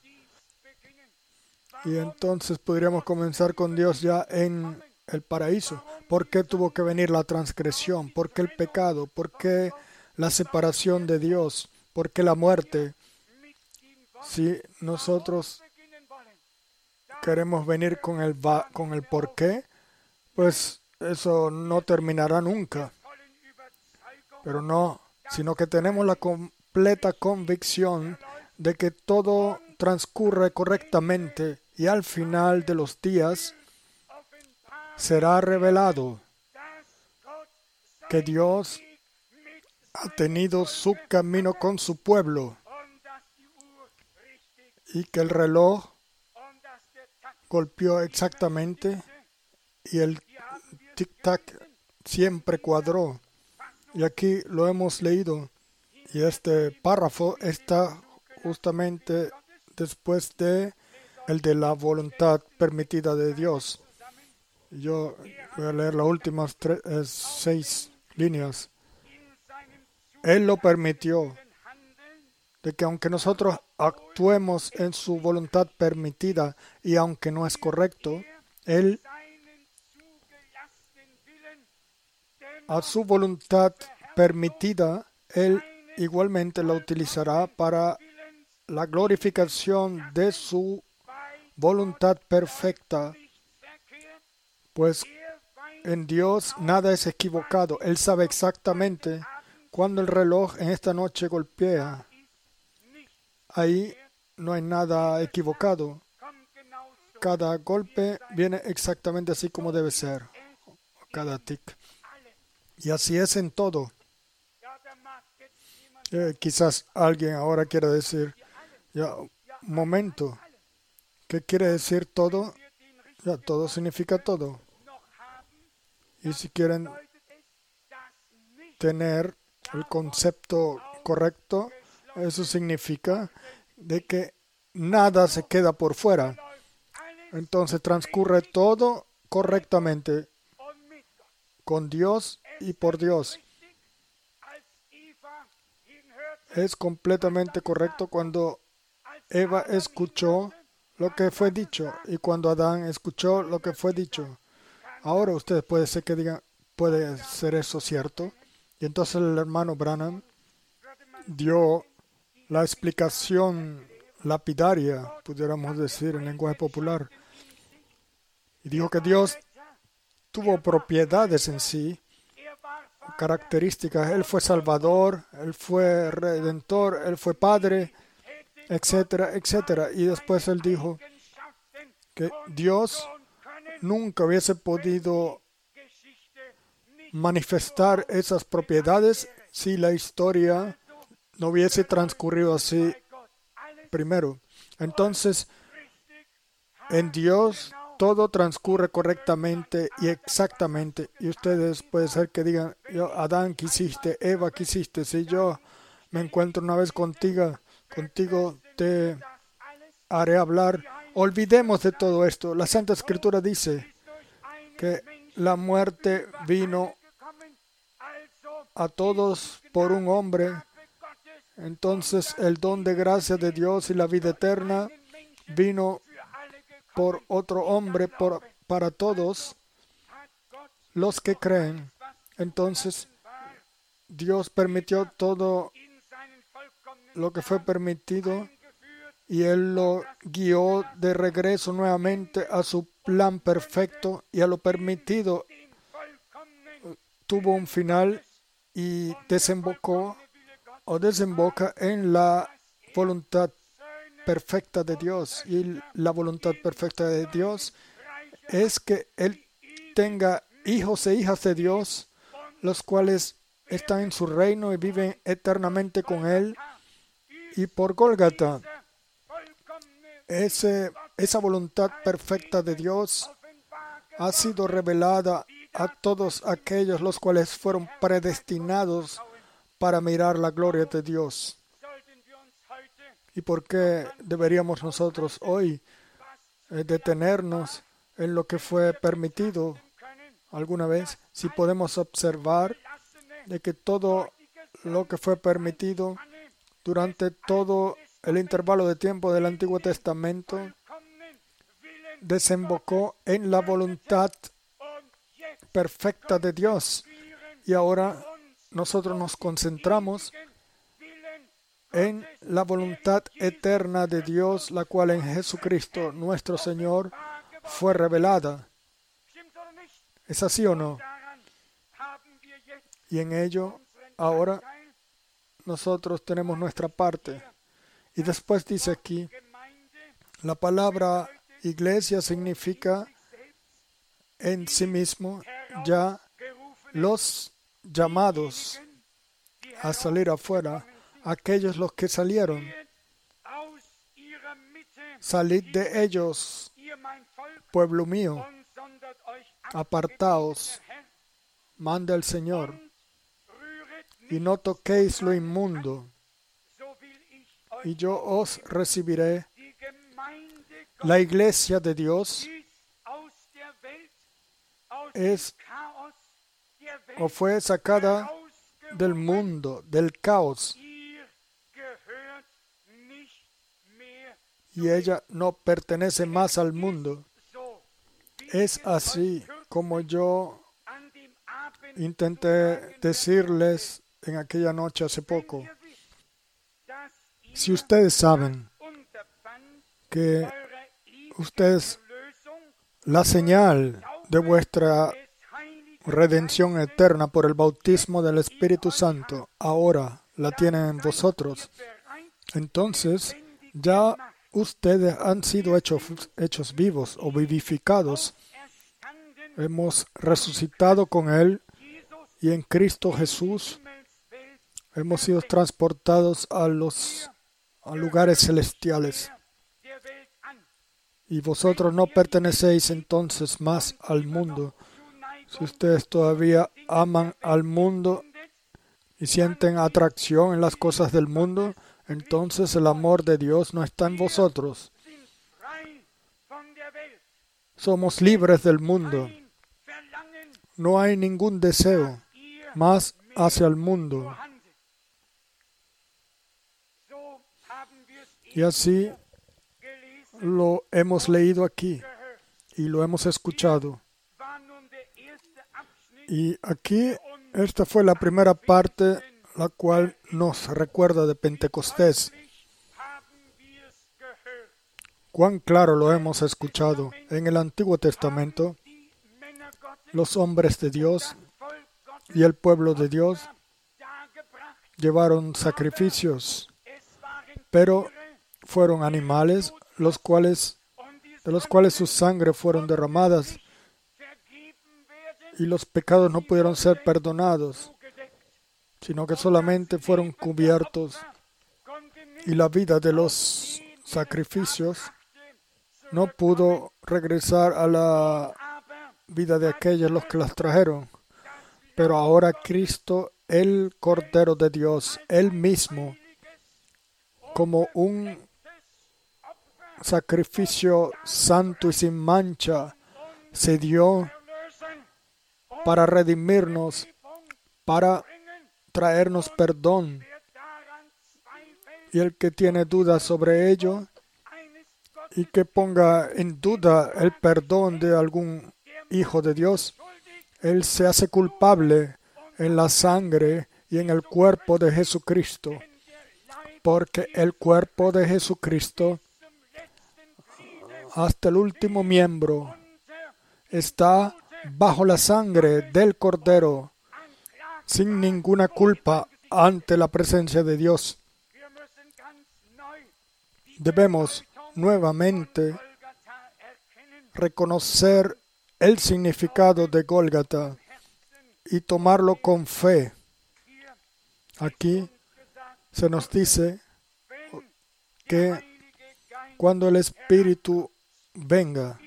Speaker 1: Y entonces podríamos comenzar con Dios ya en el paraíso. ¿Por qué tuvo que venir la transgresión? ¿Por qué el pecado? ¿Por qué la separación de Dios? ¿Por qué la muerte? Si nosotros queremos venir con el por qué, pues eso no terminará nunca. Pero no, sino que tenemos la completa convicción de que todo transcurre correctamente y al final de los días será revelado que Dios ha tenido su camino con su pueblo y que el reloj golpeó exactamente y el tic-tac siempre cuadró. Y aquí lo hemos leído. Y este párrafo está justamente después de el de la voluntad permitida de Dios. Yo voy a leer las últimas 6 líneas. Él lo permitió, de que aunque nosotros actuemos en su voluntad permitida y aunque no es correcto, Él a su voluntad permitida, Él igualmente la utilizará para la glorificación de su voluntad perfecta, pues en Dios nada es equivocado. Él sabe exactamente cuando el reloj en esta noche golpea. Ahí no hay nada equivocado. Cada golpe viene exactamente así como debe ser. Cada tic. Y así es en todo. Quizás alguien ahora quiera decir, ya, un momento, ¿qué quiere decir todo? Ya, todo significa todo. Y si quieren tener el concepto correcto, eso significa de que nada se queda por fuera. Entonces transcurre todo correctamente con Dios y por Dios. Es completamente correcto cuando Eva escuchó lo que fue dicho y cuando Adán escuchó lo que fue dicho. Ahora ustedes puede ser que digan, ¿puede ser eso cierto? Y entonces el hermano Branham dio la explicación lapidaria, pudiéramos decir en lenguaje popular, y dijo que Dios tuvo propiedades en sí, características. Él fue Salvador, Él fue Redentor, Él fue Padre, etcétera, etcétera. Y después Él dijo que Dios nunca hubiese podido manifestar esas propiedades si la historia no hubiese transcurrido así primero. Entonces, en Dios todo transcurre correctamente y exactamente. Y ustedes puede ser que digan, yo, Adán quisiste, Eva quisiste, si yo me encuentro una vez contigo te haré hablar. Olvidemos de todo esto. La Santa Escritura dice que la muerte vino a todos por un hombre. Entonces el don de gracia de Dios y la vida eterna vino por otro hombre, para todos los que creen. Entonces Dios permitió todo lo que fue permitido y Él lo guió de regreso nuevamente a su plan perfecto, y a lo permitido tuvo un final y desemboca en la voluntad perfecta de Dios. Y la voluntad perfecta de Dios es que Él tenga hijos e hijas de Dios, los cuales están en su reino y viven eternamente con Él. Y por Gólgata, esa voluntad perfecta de Dios ha sido revelada a todos aquellos los cuales fueron predestinados para mirar la gloria de Dios. ¿Y por qué deberíamos nosotros hoy detenernos en lo que fue permitido alguna vez? Si podemos observar de que todo lo que fue permitido durante todo el intervalo de tiempo del Antiguo Testamento desembocó en la voluntad perfecta de Dios. Y ahora nosotros nos concentramos en la voluntad eterna de Dios, la cual en Jesucristo nuestro Señor fue revelada. ¿Es así o no? Y en ello ahora nosotros tenemos nuestra parte. Y después dice aquí, la palabra iglesia significa en sí mismo ya los llamados a salir afuera, aquellos los que salieron. Salid de ellos, pueblo mío, apartaos, manda el Señor, y no toquéis lo inmundo, y yo os recibiré. La iglesia de Dios es o fue sacada del mundo, del caos, y ella no pertenece más al mundo. Es así como yo intenté decirles en aquella noche hace poco. Si ustedes saben que ustedes, la señal de vuestra redención eterna por el bautismo del Espíritu Santo, ahora la tienen en vosotros. Entonces, ya ustedes han sido hechos vivos o vivificados. Hemos resucitado con Él y en Cristo Jesús hemos sido transportados a lugares celestiales. Y vosotros no pertenecéis entonces más al mundo. Si ustedes todavía aman al mundo y sienten atracción en las cosas del mundo, entonces el amor de Dios no está en vosotros. Somos libres del mundo. No hay ningún deseo más hacia el mundo. Y así lo hemos leído aquí y lo hemos escuchado. Y aquí, esta fue la primera parte, la cual nos recuerda de Pentecostés. Cuán claro lo hemos escuchado. En el Antiguo Testamento, los hombres de Dios y el pueblo de Dios llevaron sacrificios, pero fueron animales, de los cuales sus sangre fueron derramadas, y los pecados no pudieron ser perdonados, sino que solamente fueron cubiertos, y la vida de los sacrificios no pudo regresar a la vida de aquellos los que las trajeron. Pero ahora Cristo, el Cordero de Dios, Él mismo, como un sacrificio santo y sin mancha, se dio para redimirnos, para traernos perdón. Y el que tiene dudas sobre ello y que ponga en duda el perdón de algún hijo de Dios, él se hace culpable en la sangre y en el cuerpo de Jesucristo, porque el cuerpo de Jesucristo, hasta el último miembro, está bajo la sangre del Cordero, sin ninguna culpa ante la presencia de Dios. Debemos nuevamente reconocer el significado de Gólgata y tomarlo con fe. Aquí se nos dice que cuando el Espíritu venga,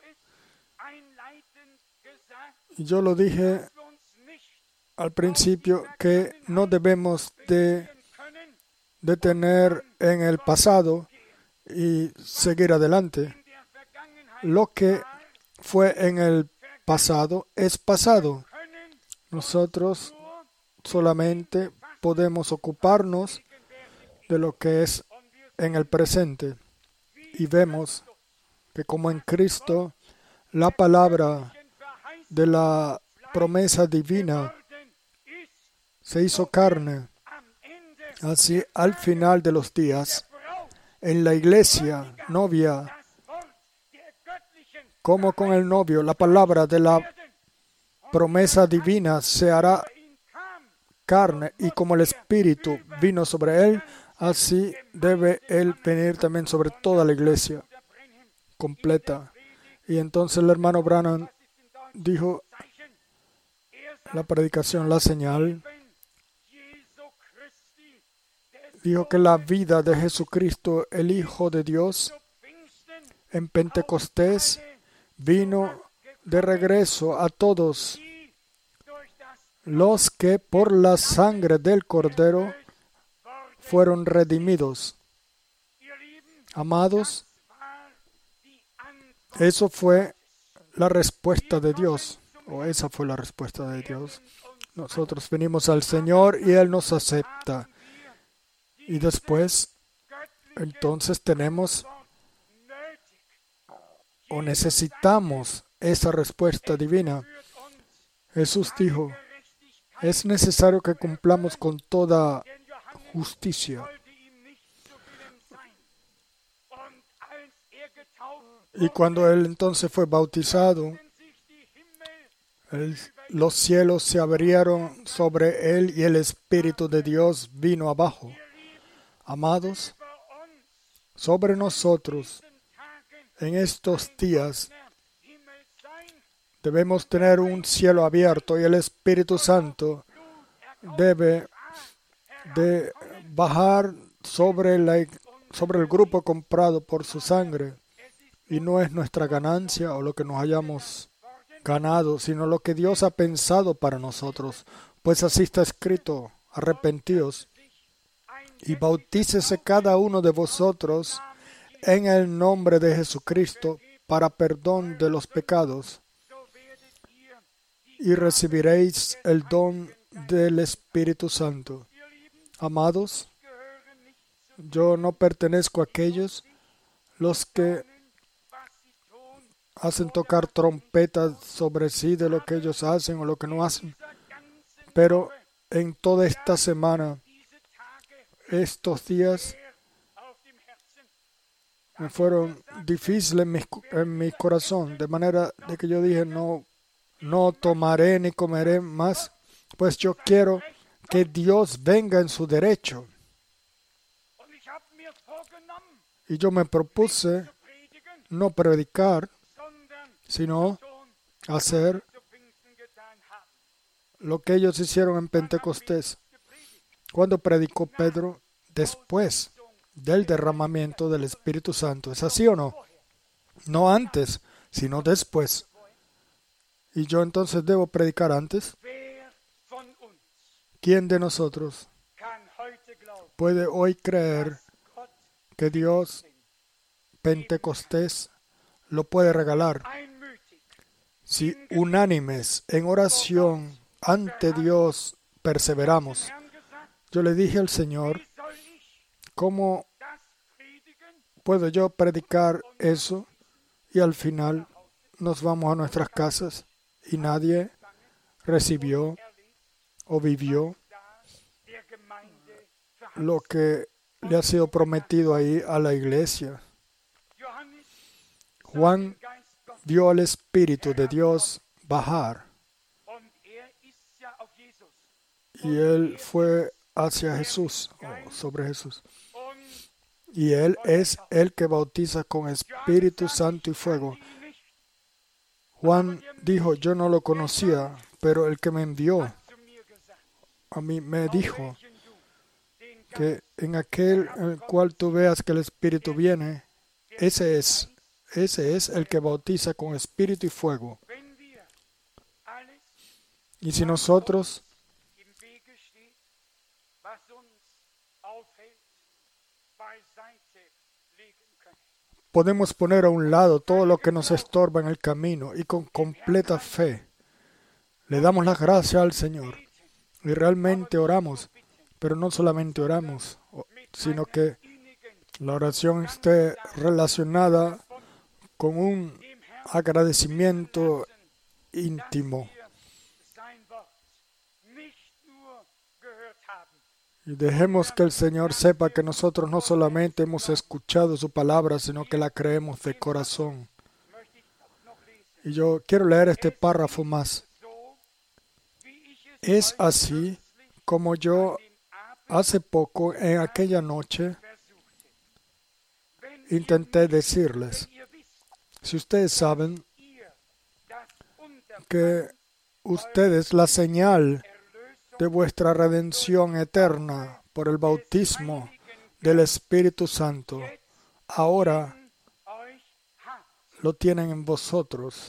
Speaker 1: y yo lo dije al principio, que no debemos de detener en el pasado y seguir adelante. Lo que fue en el pasado es pasado. Nosotros solamente podemos ocuparnos de lo que es en el presente. Y vemos que como en Cristo, la palabra de la promesa divina se hizo carne. Así, al final de los días, en la iglesia novia, como con el novio, la palabra de la promesa divina se hará carne, y como el Espíritu vino sobre él, así debe él venir también sobre toda la iglesia completa. Y entonces el hermano Branham dijo, la predicación, la señal, dijo que la vida de Jesucristo, el Hijo de Dios, en Pentecostés vino de regreso a todos los que por la sangre del Cordero fueron redimidos. Amados, eso fue la respuesta de Dios, o esa fue la respuesta de Dios. Nosotros venimos al Señor y Él nos acepta. Y después, entonces tenemos o necesitamos esa respuesta divina. Jesús dijo, es necesario que cumplamos con toda justicia. Y cuando Él entonces fue bautizado, los cielos se abrieron sobre Él y el Espíritu de Dios vino abajo. Amados, sobre nosotros en estos días debemos tener un cielo abierto y el Espíritu Santo debe de bajar sobre el grupo comprado por su sangre. Y no es nuestra ganancia o lo que nos hayamos ganado, sino lo que Dios ha pensado para nosotros. Pues así está escrito: arrepentíos y bautícese cada uno de vosotros en el nombre de Jesucristo para perdón de los pecados, y recibiréis el don del Espíritu Santo. Amados, yo no pertenezco a aquellos los que hacen tocar trompetas sobre sí de lo que ellos hacen o lo que no hacen. Pero en toda esta semana, estos días me fueron difíciles en mi corazón, de manera de que yo dije, no tomaré ni comeré más, pues yo quiero que Dios venga en su derecho. Y yo me propuse no predicar, sino hacer lo que ellos hicieron en Pentecostés. Cuando predicó Pedro, después del derramamiento del Espíritu Santo. ¿Es así o no? No antes, sino después. ¿Y yo entonces debo predicar antes? ¿Quién de nosotros puede hoy creer que Dios, Pentecostés, lo puede regalar? Si unánimes en oración ante Dios perseveramos. Yo le dije al Señor, ¿cómo puedo yo predicar eso? Y al final nos vamos a nuestras casas y nadie recibió o vivió lo que le ha sido prometido ahí a la iglesia. Juan vio al Espíritu de Dios bajar y él fue hacia Jesús, o sobre Jesús. Y Él es el que bautiza con Espíritu Santo y fuego. Juan dijo, yo no lo conocía, pero el que me envió a mí me dijo que en aquel en el cual tú veas que el Espíritu viene, ese es el que bautiza con Espíritu y fuego. Y si nosotros podemos poner a un lado todo lo que nos estorba en el camino y con completa fe le damos las gracias al Señor y realmente oramos, pero no solamente oramos, sino que la oración esté relacionada con un agradecimiento íntimo. Y dejemos que el Señor sepa que nosotros no solamente hemos escuchado su palabra, sino que la creemos de corazón. Y yo quiero leer este párrafo más. Es así como yo hace poco, en aquella noche, intenté decirles, si ustedes saben que ustedes la señal de vuestra redención eterna por el bautismo del Espíritu Santo, ahora lo tienen en vosotros.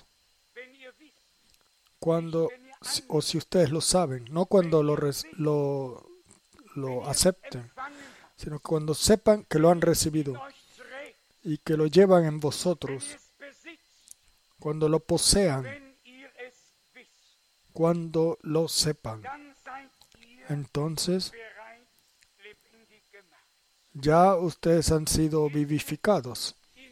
Speaker 1: Cuando, o si ustedes lo saben, no cuando lo acepten, sino cuando sepan que lo han recibido y que lo llevan en vosotros, cuando lo posean, cuando lo sepan. Entonces, ya ustedes han sido vivificados.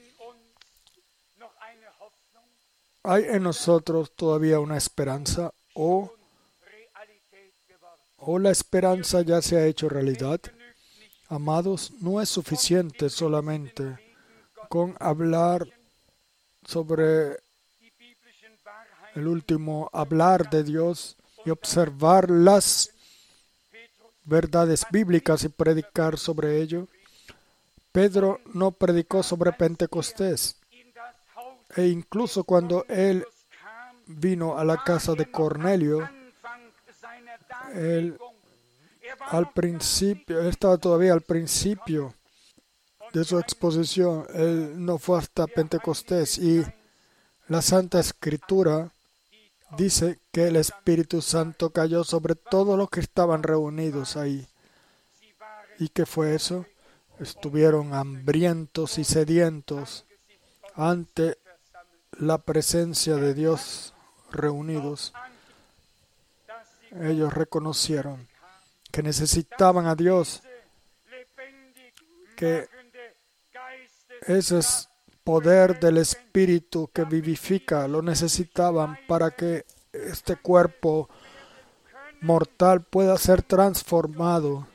Speaker 1: ¿Hay en nosotros todavía una esperanza o la esperanza ya se ha hecho realidad? Amados, no es suficiente solamente con hablar sobre el último hablar de Dios y observar las verdades bíblicas y predicar sobre ello. Pedro no predicó sobre Pentecostés. E incluso cuando él vino a la casa de Cornelio, él estaba todavía al principio de su exposición. Él no fue hasta Pentecostés, y la Santa Escritura dice que el Espíritu Santo cayó sobre todos los que estaban reunidos ahí. ¿Y qué fue eso? Estuvieron hambrientos y sedientos ante la presencia de Dios reunidos. Ellos reconocieron que necesitaban a Dios, que ese es poder del Espíritu que vivifica, lo necesitaban para que este cuerpo mortal pueda ser transformado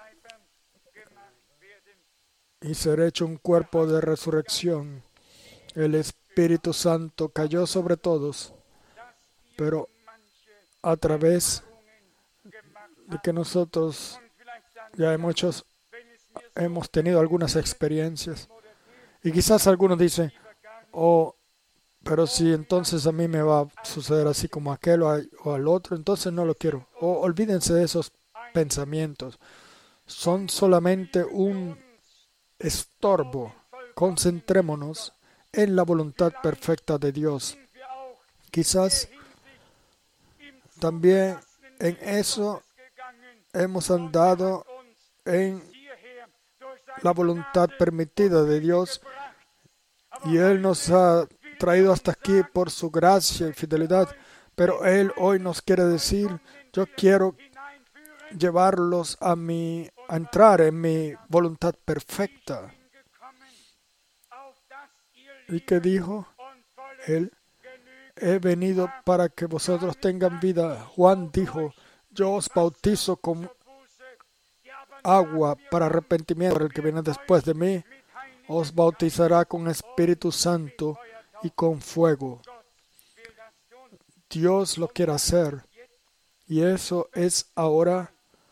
Speaker 1: y ser hecho un cuerpo de resurrección. El Espíritu Santo cayó sobre todos, pero a través de que nosotros ya hemos tenido algunas experiencias. Y quizás algunos dicen, pero si entonces a mí me va a suceder así como aquel o al otro, entonces no lo quiero. O olvídense de esos pensamientos. Son solamente un estorbo. Concentrémonos en la voluntad perfecta de Dios. Quizás también en eso hemos andado en la voluntad permitida de Dios, y Él nos ha traído hasta aquí por su gracia y fidelidad, pero Él hoy nos quiere decir: yo quiero llevarlos a entrar en mi voluntad perfecta. ¿Y qué dijo Él? He venido para que vosotros tengan vida. Juan dijo: yo os bautizo con agua para arrepentimiento, pero el que viene después de mí os bautizará con Espíritu Santo y con fuego. Dios lo quiere hacer, y eso es ahora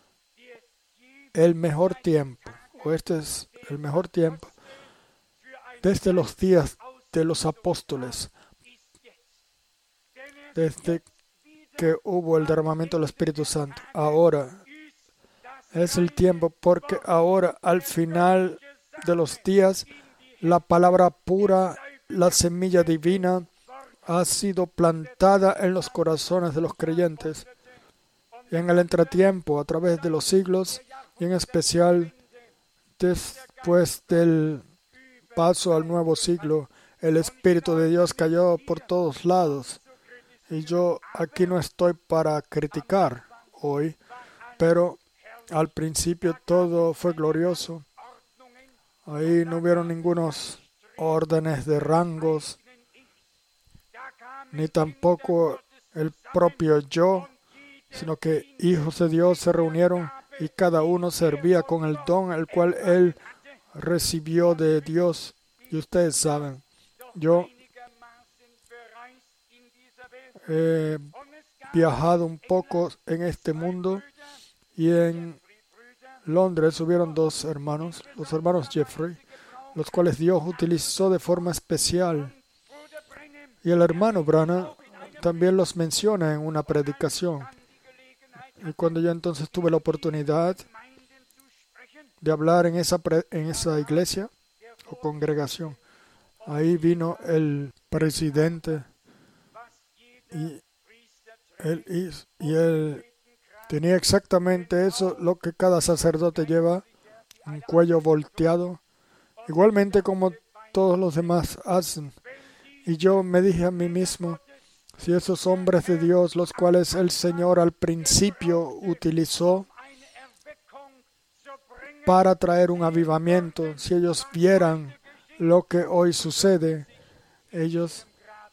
Speaker 1: el mejor tiempo, o este es el mejor tiempo desde los días de los apóstoles, desde que hubo el derramamiento del Espíritu Santo. Ahora es el tiempo, porque ahora, al final de los días, la palabra pura, la semilla divina, ha sido plantada en los corazones de los creyentes. Y en el entretiempo, a través de los siglos, y en especial después del paso al nuevo siglo, el Espíritu de Dios cayó por todos lados. Y yo aquí no estoy para criticar hoy, pero al principio todo fue glorioso. Ahí no hubieron ningunos órdenes de rangos, ni tampoco el propio yo, sino que hijos de Dios se reunieron y cada uno servía con el don el cual él recibió de Dios. Y ustedes saben, yo he viajado un poco en este mundo, y en Londres hubieron dos hermanos, los hermanos Jeffrey, los cuales Dios utilizó de forma especial. Y el hermano Branham también los menciona en una predicación. Y cuando yo entonces tuve la oportunidad de hablar en esa iglesia o congregación, ahí vino el presidente, y él tenía exactamente eso, lo que cada sacerdote lleva, un cuello volteado, igualmente como todos los demás hacen. Y yo me dije a mí mismo, si esos hombres de Dios, los cuales el Señor al principio utilizó para traer un avivamiento, si ellos vieran lo que hoy sucede, ellos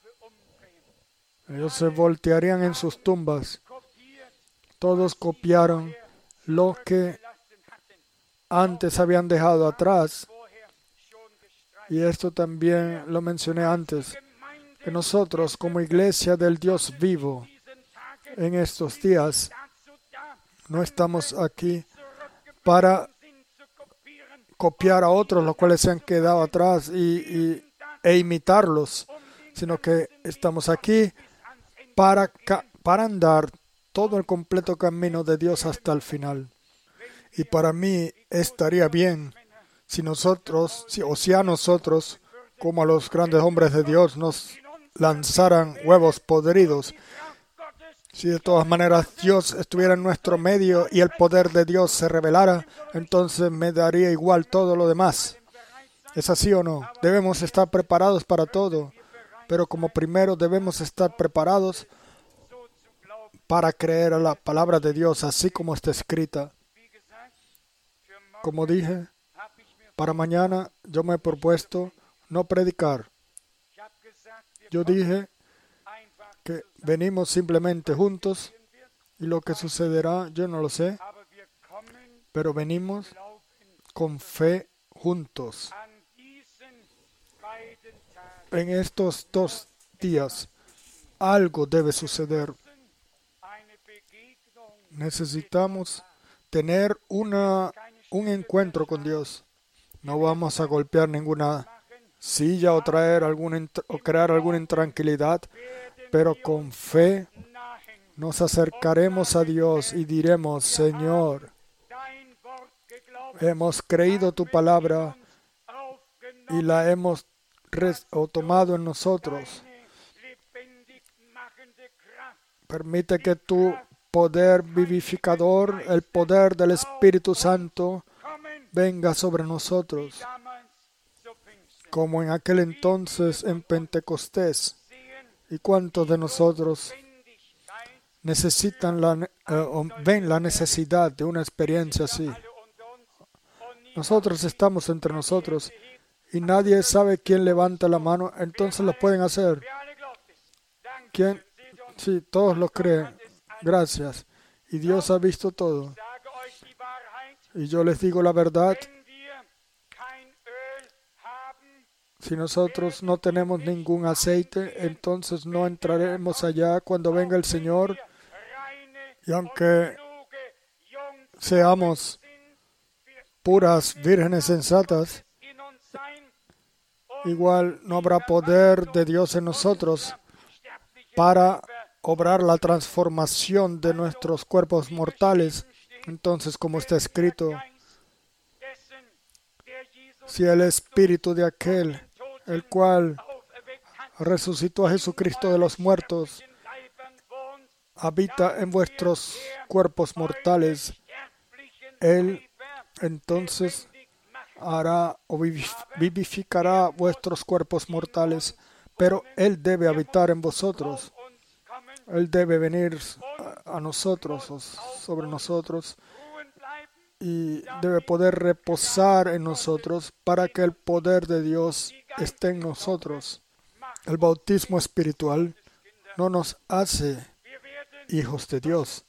Speaker 1: se voltearían en sus tumbas. Todos copiaron lo que antes habían dejado atrás. Y esto también lo mencioné antes. que nosotros como iglesia del Dios vivo en estos días no estamos aquí para copiar a otros, los cuales se han quedado atrás e imitarlos, sino que estamos aquí para andar todo el completo camino de Dios hasta el final. Y para mí estaría bien si a nosotros, como a los grandes hombres de Dios, nos lanzaran huevos podridos. Si de todas maneras Dios estuviera en nuestro medio y el poder de Dios se revelara, entonces me daría igual todo lo demás. ¿Es así o no? Debemos estar preparados para todo, pero como primero debemos estar preparados para creer a la palabra de Dios, así como está escrita. Como dije, para mañana yo me he propuesto no predicar. Yo dije que venimos simplemente juntos y lo que sucederá yo no lo sé, pero venimos con fe juntos. En estos 2 días algo debe suceder. Necesitamos tener un encuentro con Dios. No vamos a golpear ninguna silla o crear alguna intranquilidad, pero con fe nos acercaremos a Dios y diremos: Señor, hemos creído tu palabra y la hemos tomado en nosotros. Permite que tu poder vivificador, el poder del Espíritu Santo, venga sobre nosotros, como en aquel entonces en Pentecostés. ¿Y cuántos de nosotros ven la necesidad de una experiencia así? Nosotros estamos entre nosotros y nadie sabe quién levanta la mano, entonces lo pueden hacer. ¿Quién? Sí, todos lo creen. Gracias. Y Dios ha visto todo. Y yo les digo la verdad. Si nosotros no tenemos ningún aceite, entonces no entraremos allá cuando venga el Señor. Y aunque seamos puras vírgenes sensatas, igual no habrá poder de Dios en nosotros para obrar la transformación de nuestros cuerpos mortales. Entonces, como está escrito, si el Espíritu de aquel, el cual resucitó a Jesucristo de los muertos, habita en vuestros cuerpos mortales, Él entonces hará o vivificará vuestros cuerpos mortales, pero Él debe habitar en vosotros. Él debe venir a nosotros o sobre nosotros y debe poder reposar en nosotros para que el poder de Dios esté en nosotros. El bautismo espiritual no nos hace hijos de Dios,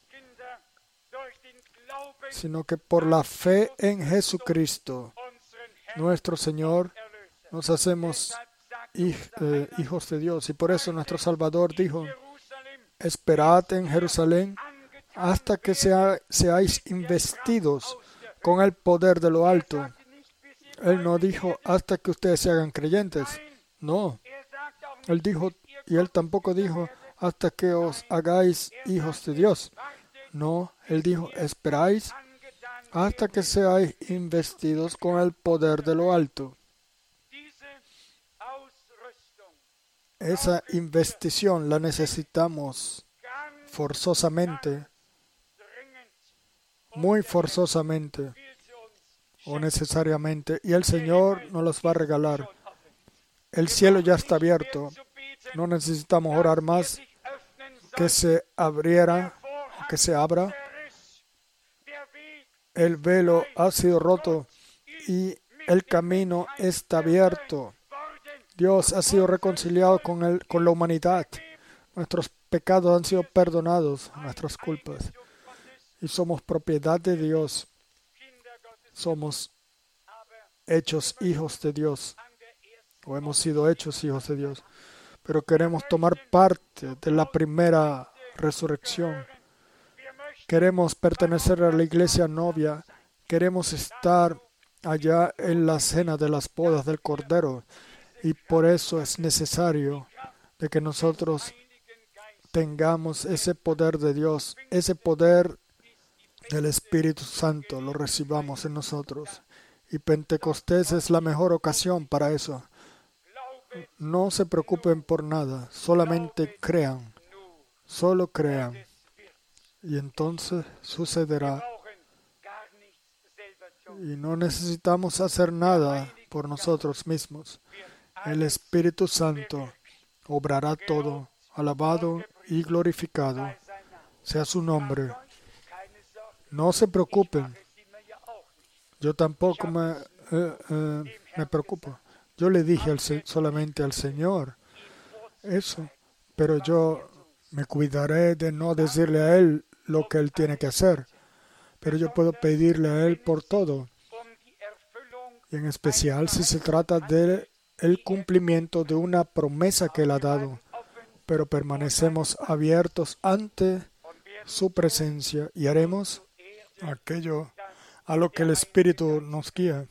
Speaker 1: sino que por la fe en Jesucristo, nuestro Señor, nos hacemos hijos de Dios. Y por eso nuestro Salvador dijo: esperad en Jerusalén hasta que seáis investidos con el poder de lo alto. Él no dijo hasta que ustedes se hagan creyentes. No. Él dijo, y Él tampoco dijo hasta que os hagáis hijos de Dios. No. Él dijo: esperáis hasta que seáis investidos con el poder de lo alto. Esa investición la necesitamos forzosamente, muy forzosamente o necesariamente, y el Señor nos los va a regalar. El cielo ya está abierto. No necesitamos orar más que se abriera o que se abra. El velo ha sido roto y el camino está abierto. Dios ha sido reconciliado con la humanidad. Nuestros pecados han sido perdonados, nuestras culpas. Y somos propiedad de Dios. Somos hechos hijos de Dios. O hemos sido hechos hijos de Dios. pero queremos tomar parte de la primera resurrección. Queremos pertenecer a la iglesia novia. Queremos estar allá en la cena de las bodas del Cordero. Y por eso es necesario de que nosotros tengamos ese poder de Dios, ese poder del Espíritu Santo, lo recibamos en nosotros. Y Pentecostés es la mejor ocasión para eso. No se preocupen por nada, solamente crean, solo crean. Y entonces sucederá. Y no necesitamos hacer nada por nosotros mismos. El Espíritu Santo obrará todo. Alabado y glorificado sea su nombre. No se preocupen. Yo tampoco me preocupo. Yo le dije solamente al Señor eso, pero yo me cuidaré de no decirle a Él lo que Él tiene que hacer. Pero yo puedo pedirle a Él por todo. Y en especial si se trata del cumplimiento de una promesa que Él ha dado. Pero permanecemos abiertos ante su presencia y haremos aquello a lo que el Espíritu nos guía.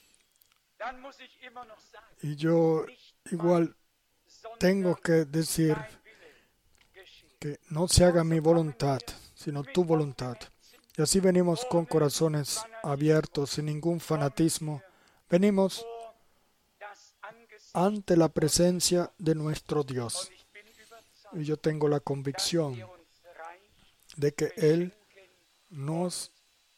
Speaker 1: Y yo igual tengo que decir que no se haga mi voluntad, sino tu voluntad. Y así venimos con corazones abiertos, sin ningún fanatismo. Venimos ante la presencia de nuestro Dios. Y yo tengo la convicción de que Él nos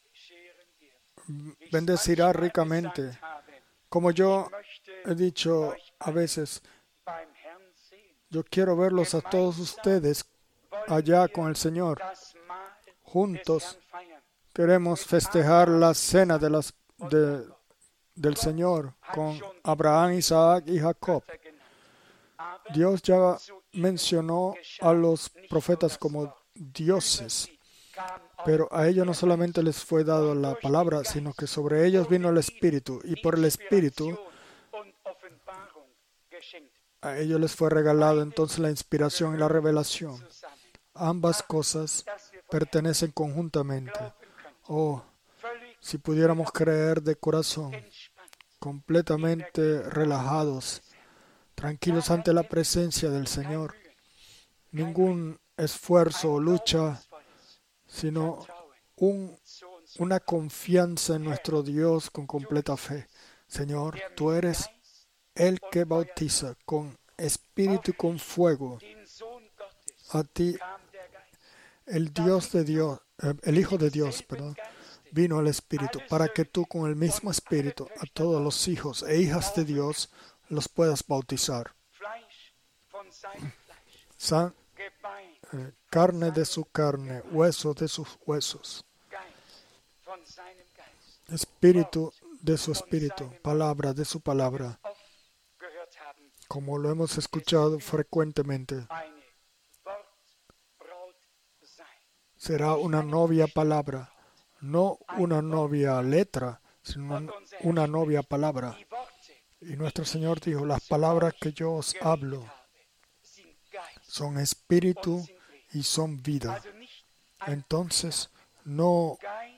Speaker 1: bendecirá ricamente. Como yo he dicho a veces, yo quiero verlos a todos ustedes allá con el Señor. Juntos queremos festejar la cena del Señor con Abraham, Isaac y Jacob. Dios ya mencionó a los profetas como dioses, pero a ellos no solamente les fue dado la palabra, sino que sobre ellos vino el Espíritu, y por el Espíritu a ellos les fue regalado entonces la inspiración y la revelación. Ambas cosas pertenecen conjuntamente. Oh, si pudiéramos creer de corazón, completamente relajados, tranquilos ante la presencia del Señor. Ningún esfuerzo o lucha, sino una confianza en nuestro Dios con completa fe. Señor, tú eres el que bautiza con espíritu y con fuego. A ti, el Hijo de Dios, vino el Espíritu, para que tú con el mismo Espíritu a todos los hijos e hijas de Dios los puedas bautizar. Carne de su carne, hueso de sus huesos, espíritu de su espíritu, palabra de su palabra, como lo hemos escuchado frecuentemente. Será una novia palabra, no una novia letra, sino una novia palabra. Y nuestro Señor dijo, las palabras que yo os hablo son espíritu y son vida. Entonces, no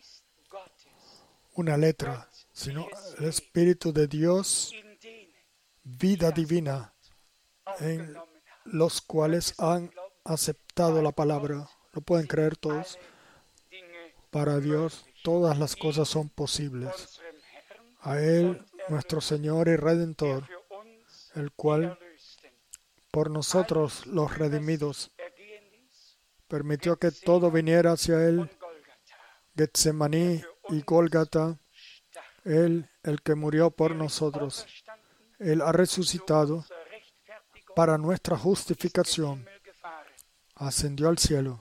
Speaker 1: una letra, sino el Espíritu de Dios, vida divina, en los cuales han aceptado la palabra. ¿Lo pueden creer todos? Para Dios, todas las cosas son posibles. A Él, nuestro Señor y Redentor, el cual por nosotros los redimidos permitió que todo viniera hacia Él, Getsemaní y Gólgata, Él, el que murió por nosotros. Él ha resucitado para nuestra justificación, ascendió al cielo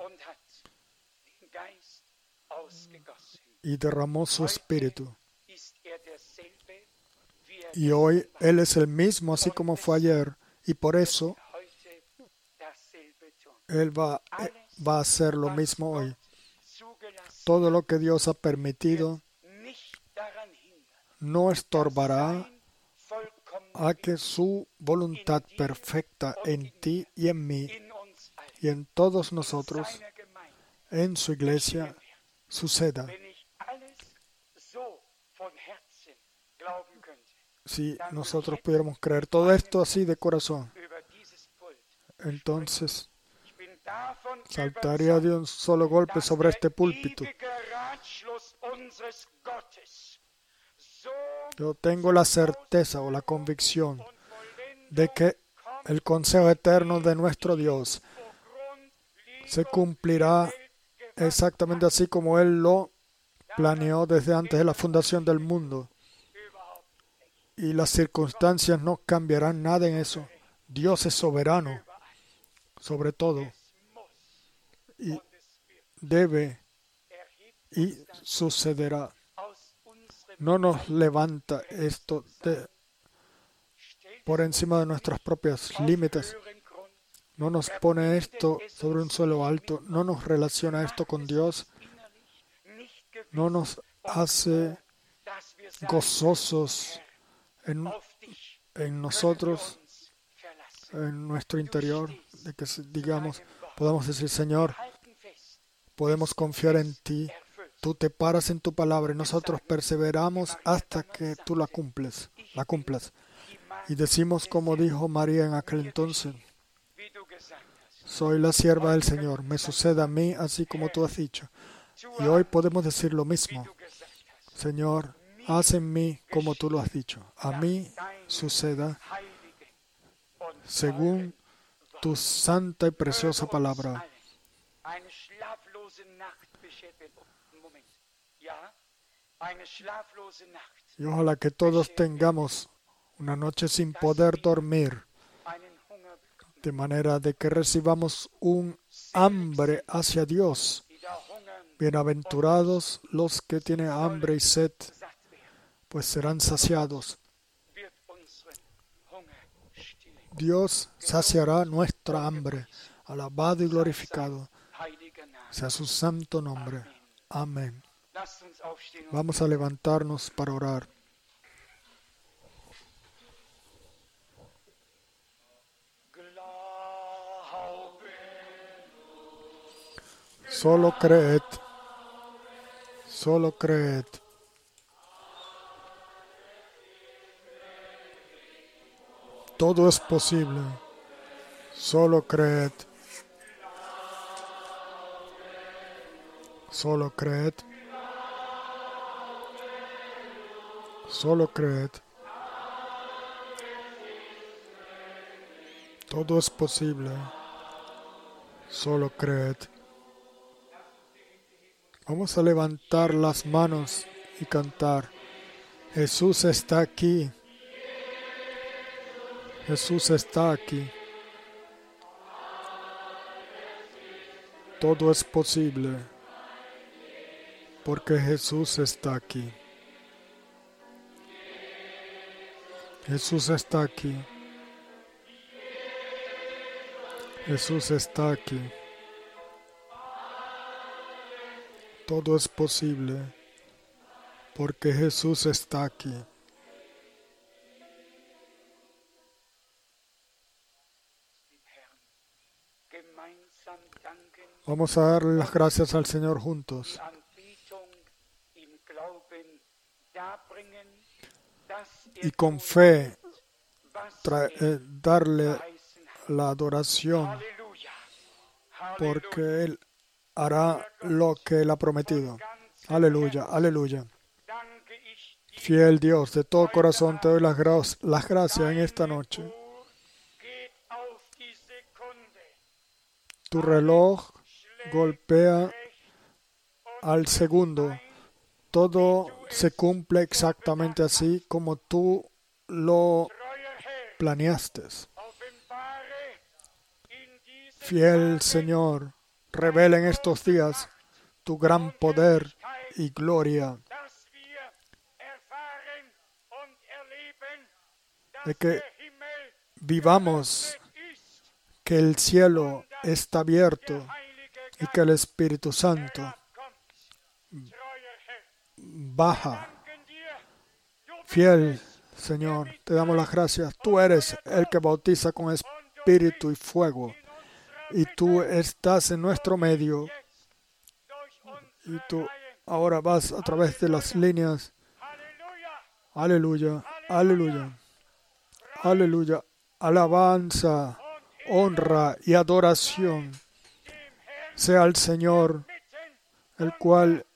Speaker 1: y derramó su Espíritu. Y hoy Él es el mismo, así como fue ayer, y por eso Él va a hacer lo mismo hoy. Todo lo que Dios ha permitido no estorbará a que su voluntad perfecta en ti y en mí y en todos nosotros, en su iglesia, suceda. Si nosotros pudiéramos creer todo esto así de corazón, entonces saltaría de un solo golpe sobre este púlpito. Yo tengo la certeza o la convicción de que el consejo eterno de nuestro Dios se cumplirá exactamente así como Él lo planeó desde antes de la fundación del mundo. Y las circunstancias no cambiarán nada en eso. Dios es soberano sobre todo. Y debe y sucederá. No nos levanta esto por encima de nuestros propios límites. No nos pone esto sobre un suelo alto. No nos relaciona esto con Dios. No nos hace gozosos en nosotros, en nuestro interior, de que digamos, podamos decir, Señor, podemos confiar en ti. Tú te paras en tu palabra y nosotros perseveramos hasta que tú la cumplas. Y decimos como dijo María en aquel entonces: soy la sierva del Señor, me sucede a mí así como tú has dicho. Y hoy podemos decir lo mismo: Señor, haz en mí como tú lo has dicho. A mí suceda según tu santa y preciosa palabra. Y ojalá que todos tengamos una noche sin poder dormir, de manera de que recibamos un hambre hacia Dios. Bienaventurados los que tienen hambre y sed, pues serán saciados. Dios saciará nuestra hambre. Alabado y glorificado sea su santo nombre. Amén. Vamos a levantarnos para orar. Solo creed. Solo creed. Todo es posible. Solo creed. Solo creed. Solo creed. Todo es posible. Solo creed. Vamos a levantar las manos y cantar. Jesús está aquí. Jesús está aquí. Todo es posible porque Jesús está aquí. Jesús está aquí. Jesús está aquí. Todo es posible porque Jesús está aquí. Vamos a darle las gracias al Señor juntos. Y con fe darle la adoración, porque Él hará lo que Él ha prometido. Aleluya, aleluya. Fiel Dios, de todo corazón te doy las gracias en esta noche. Tu reloj golpea al segundo. Todo se cumple exactamente así como tú lo planeaste. Fiel Señor, revela en estos días tu gran poder y gloria, de que vivamos que el cielo está abierto y que el Espíritu Santo baja. Fiel Señor, te damos las gracias. Tú eres el que bautiza con espíritu y fuego. Y tú estás en nuestro medio. Y tú ahora vas a través de las líneas. Aleluya, aleluya, aleluya. Alabanza, honra y adoración sea al Señor, el cual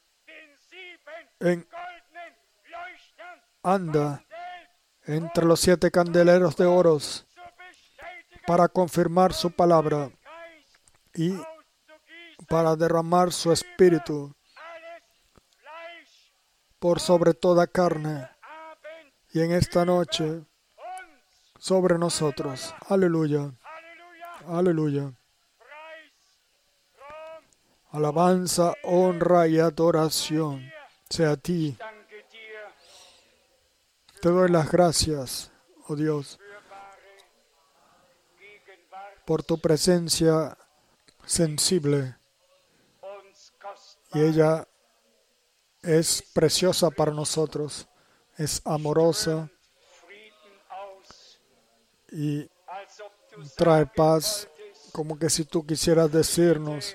Speaker 1: anda entre los 7 candeleros de oro para confirmar su palabra y para derramar su espíritu por sobre toda carne y en esta noche sobre nosotros. Aleluya, aleluya. Alabanza, honra y adoración sea a ti. Te doy las gracias, oh Dios, por tu presencia sensible. Y ella es preciosa para nosotros, es amorosa y trae paz, como que si tú quisieras decirnos,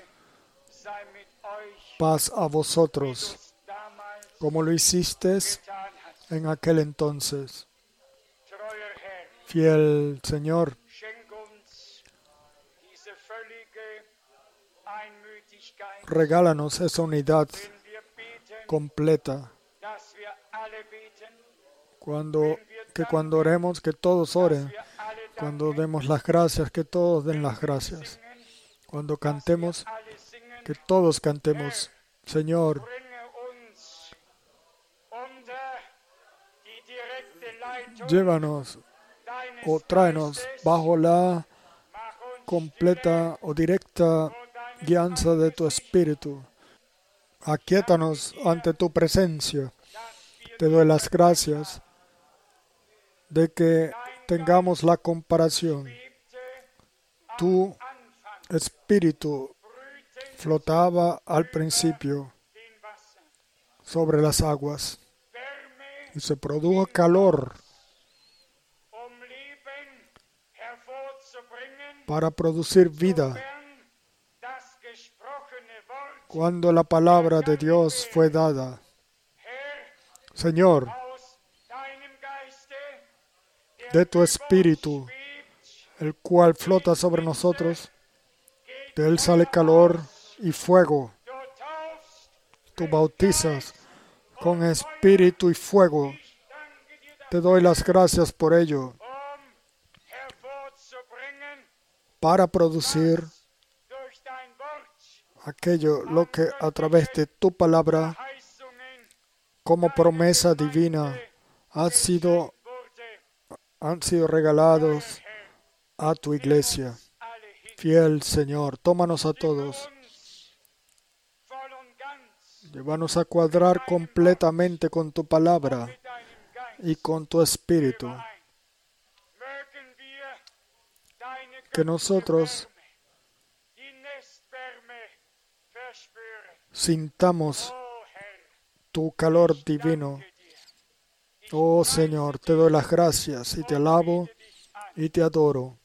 Speaker 1: paz a vosotros, como lo hiciste en aquel entonces. Fiel Señor, regálanos esa unidad completa. Cuando oremos, que todos oren. Cuando demos las gracias, que todos den las gracias. Cuando cantemos, que todos cantemos. Señor, llévanos o tráenos bajo la completa o directa guianza de tu Espíritu. Aquíétanos ante tu presencia. Te doy las gracias de que tengamos la comparación. Tu Espíritu flotaba al principio sobre las aguas y se produjo calor para producir vida. Cuando la palabra de Dios fue dada, Señor, de tu Espíritu, el cual flota sobre nosotros, de él sale calor y fuego. Tú bautizas con espíritu y fuego. Te doy las gracias por ello, para producir aquello lo que a través de tu palabra, como promesa divina, han sido regalados a tu iglesia. Fiel Señor, tómanos a todos. Llévanos a cuadrar completamente con tu palabra y con tu espíritu. Que nosotros sintamos tu calor divino. Oh Señor, te doy las gracias y te alabo y te adoro.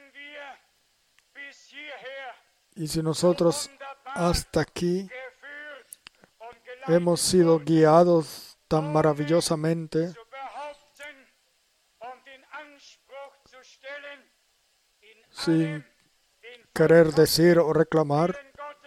Speaker 1: Y si nosotros hasta aquí hemos sido guiados tan maravillosamente, sin querer decir o reclamar,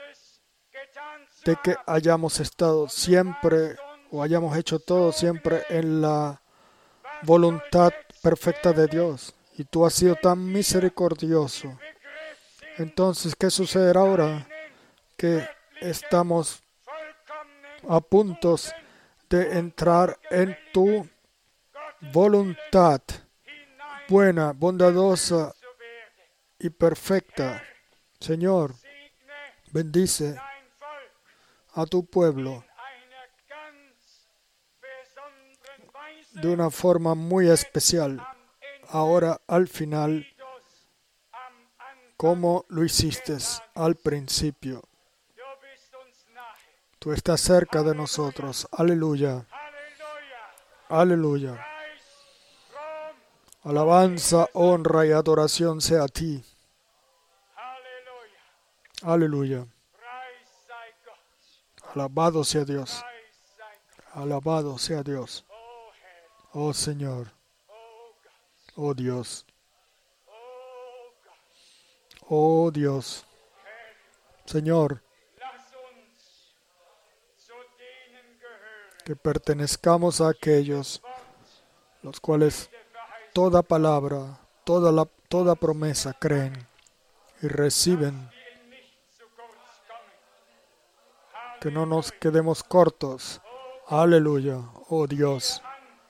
Speaker 1: de que hayamos estado siempre o hayamos hecho todo siempre en la voluntad perfecta de Dios. Y tú has sido tan misericordioso. Entonces, ¿qué sucederá ahora? Que estamos a punto de entrar en tu voluntad buena, bondadosa y perfecta. Señor, bendice a tu pueblo de una forma muy especial, ahora al final, como lo hiciste al principio. Tú estás cerca de nosotros. Aleluya. Aleluya. Alabanza, honra y adoración sea a ti. Aleluya. Alabado sea Dios. Alabado sea Dios. Oh Señor. Oh Dios. Oh Dios. Señor, que pertenezcamos a aquellos los cuales toda palabra, toda promesa creen y reciben. Que no nos quedemos cortos. Aleluya, oh Dios.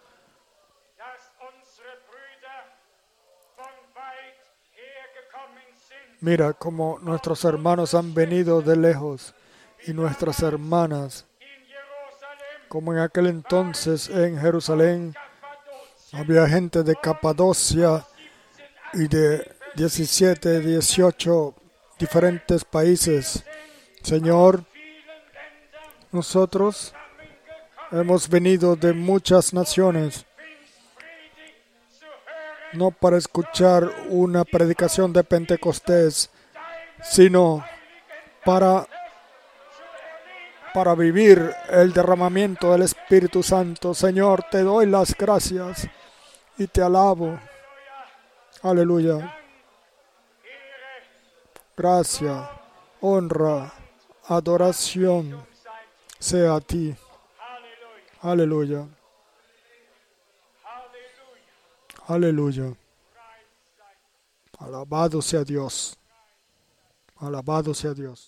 Speaker 1: Mira cómo nuestros hermanos han venido de lejos y nuestras hermanas, como en aquel entonces en Jerusalén había gente de Capadocia y de 17, 18 diferentes países. Señor, nosotros hemos venido de muchas naciones, no para escuchar una predicación de Pentecostés, sino para vivir el derramamiento del Espíritu Santo. Señor, te doy las gracias y te alabo. Aleluya. Gracia, honra, adoración sea a ti. Aleluya. Aleluya. Alabado sea Dios. Alabado sea Dios.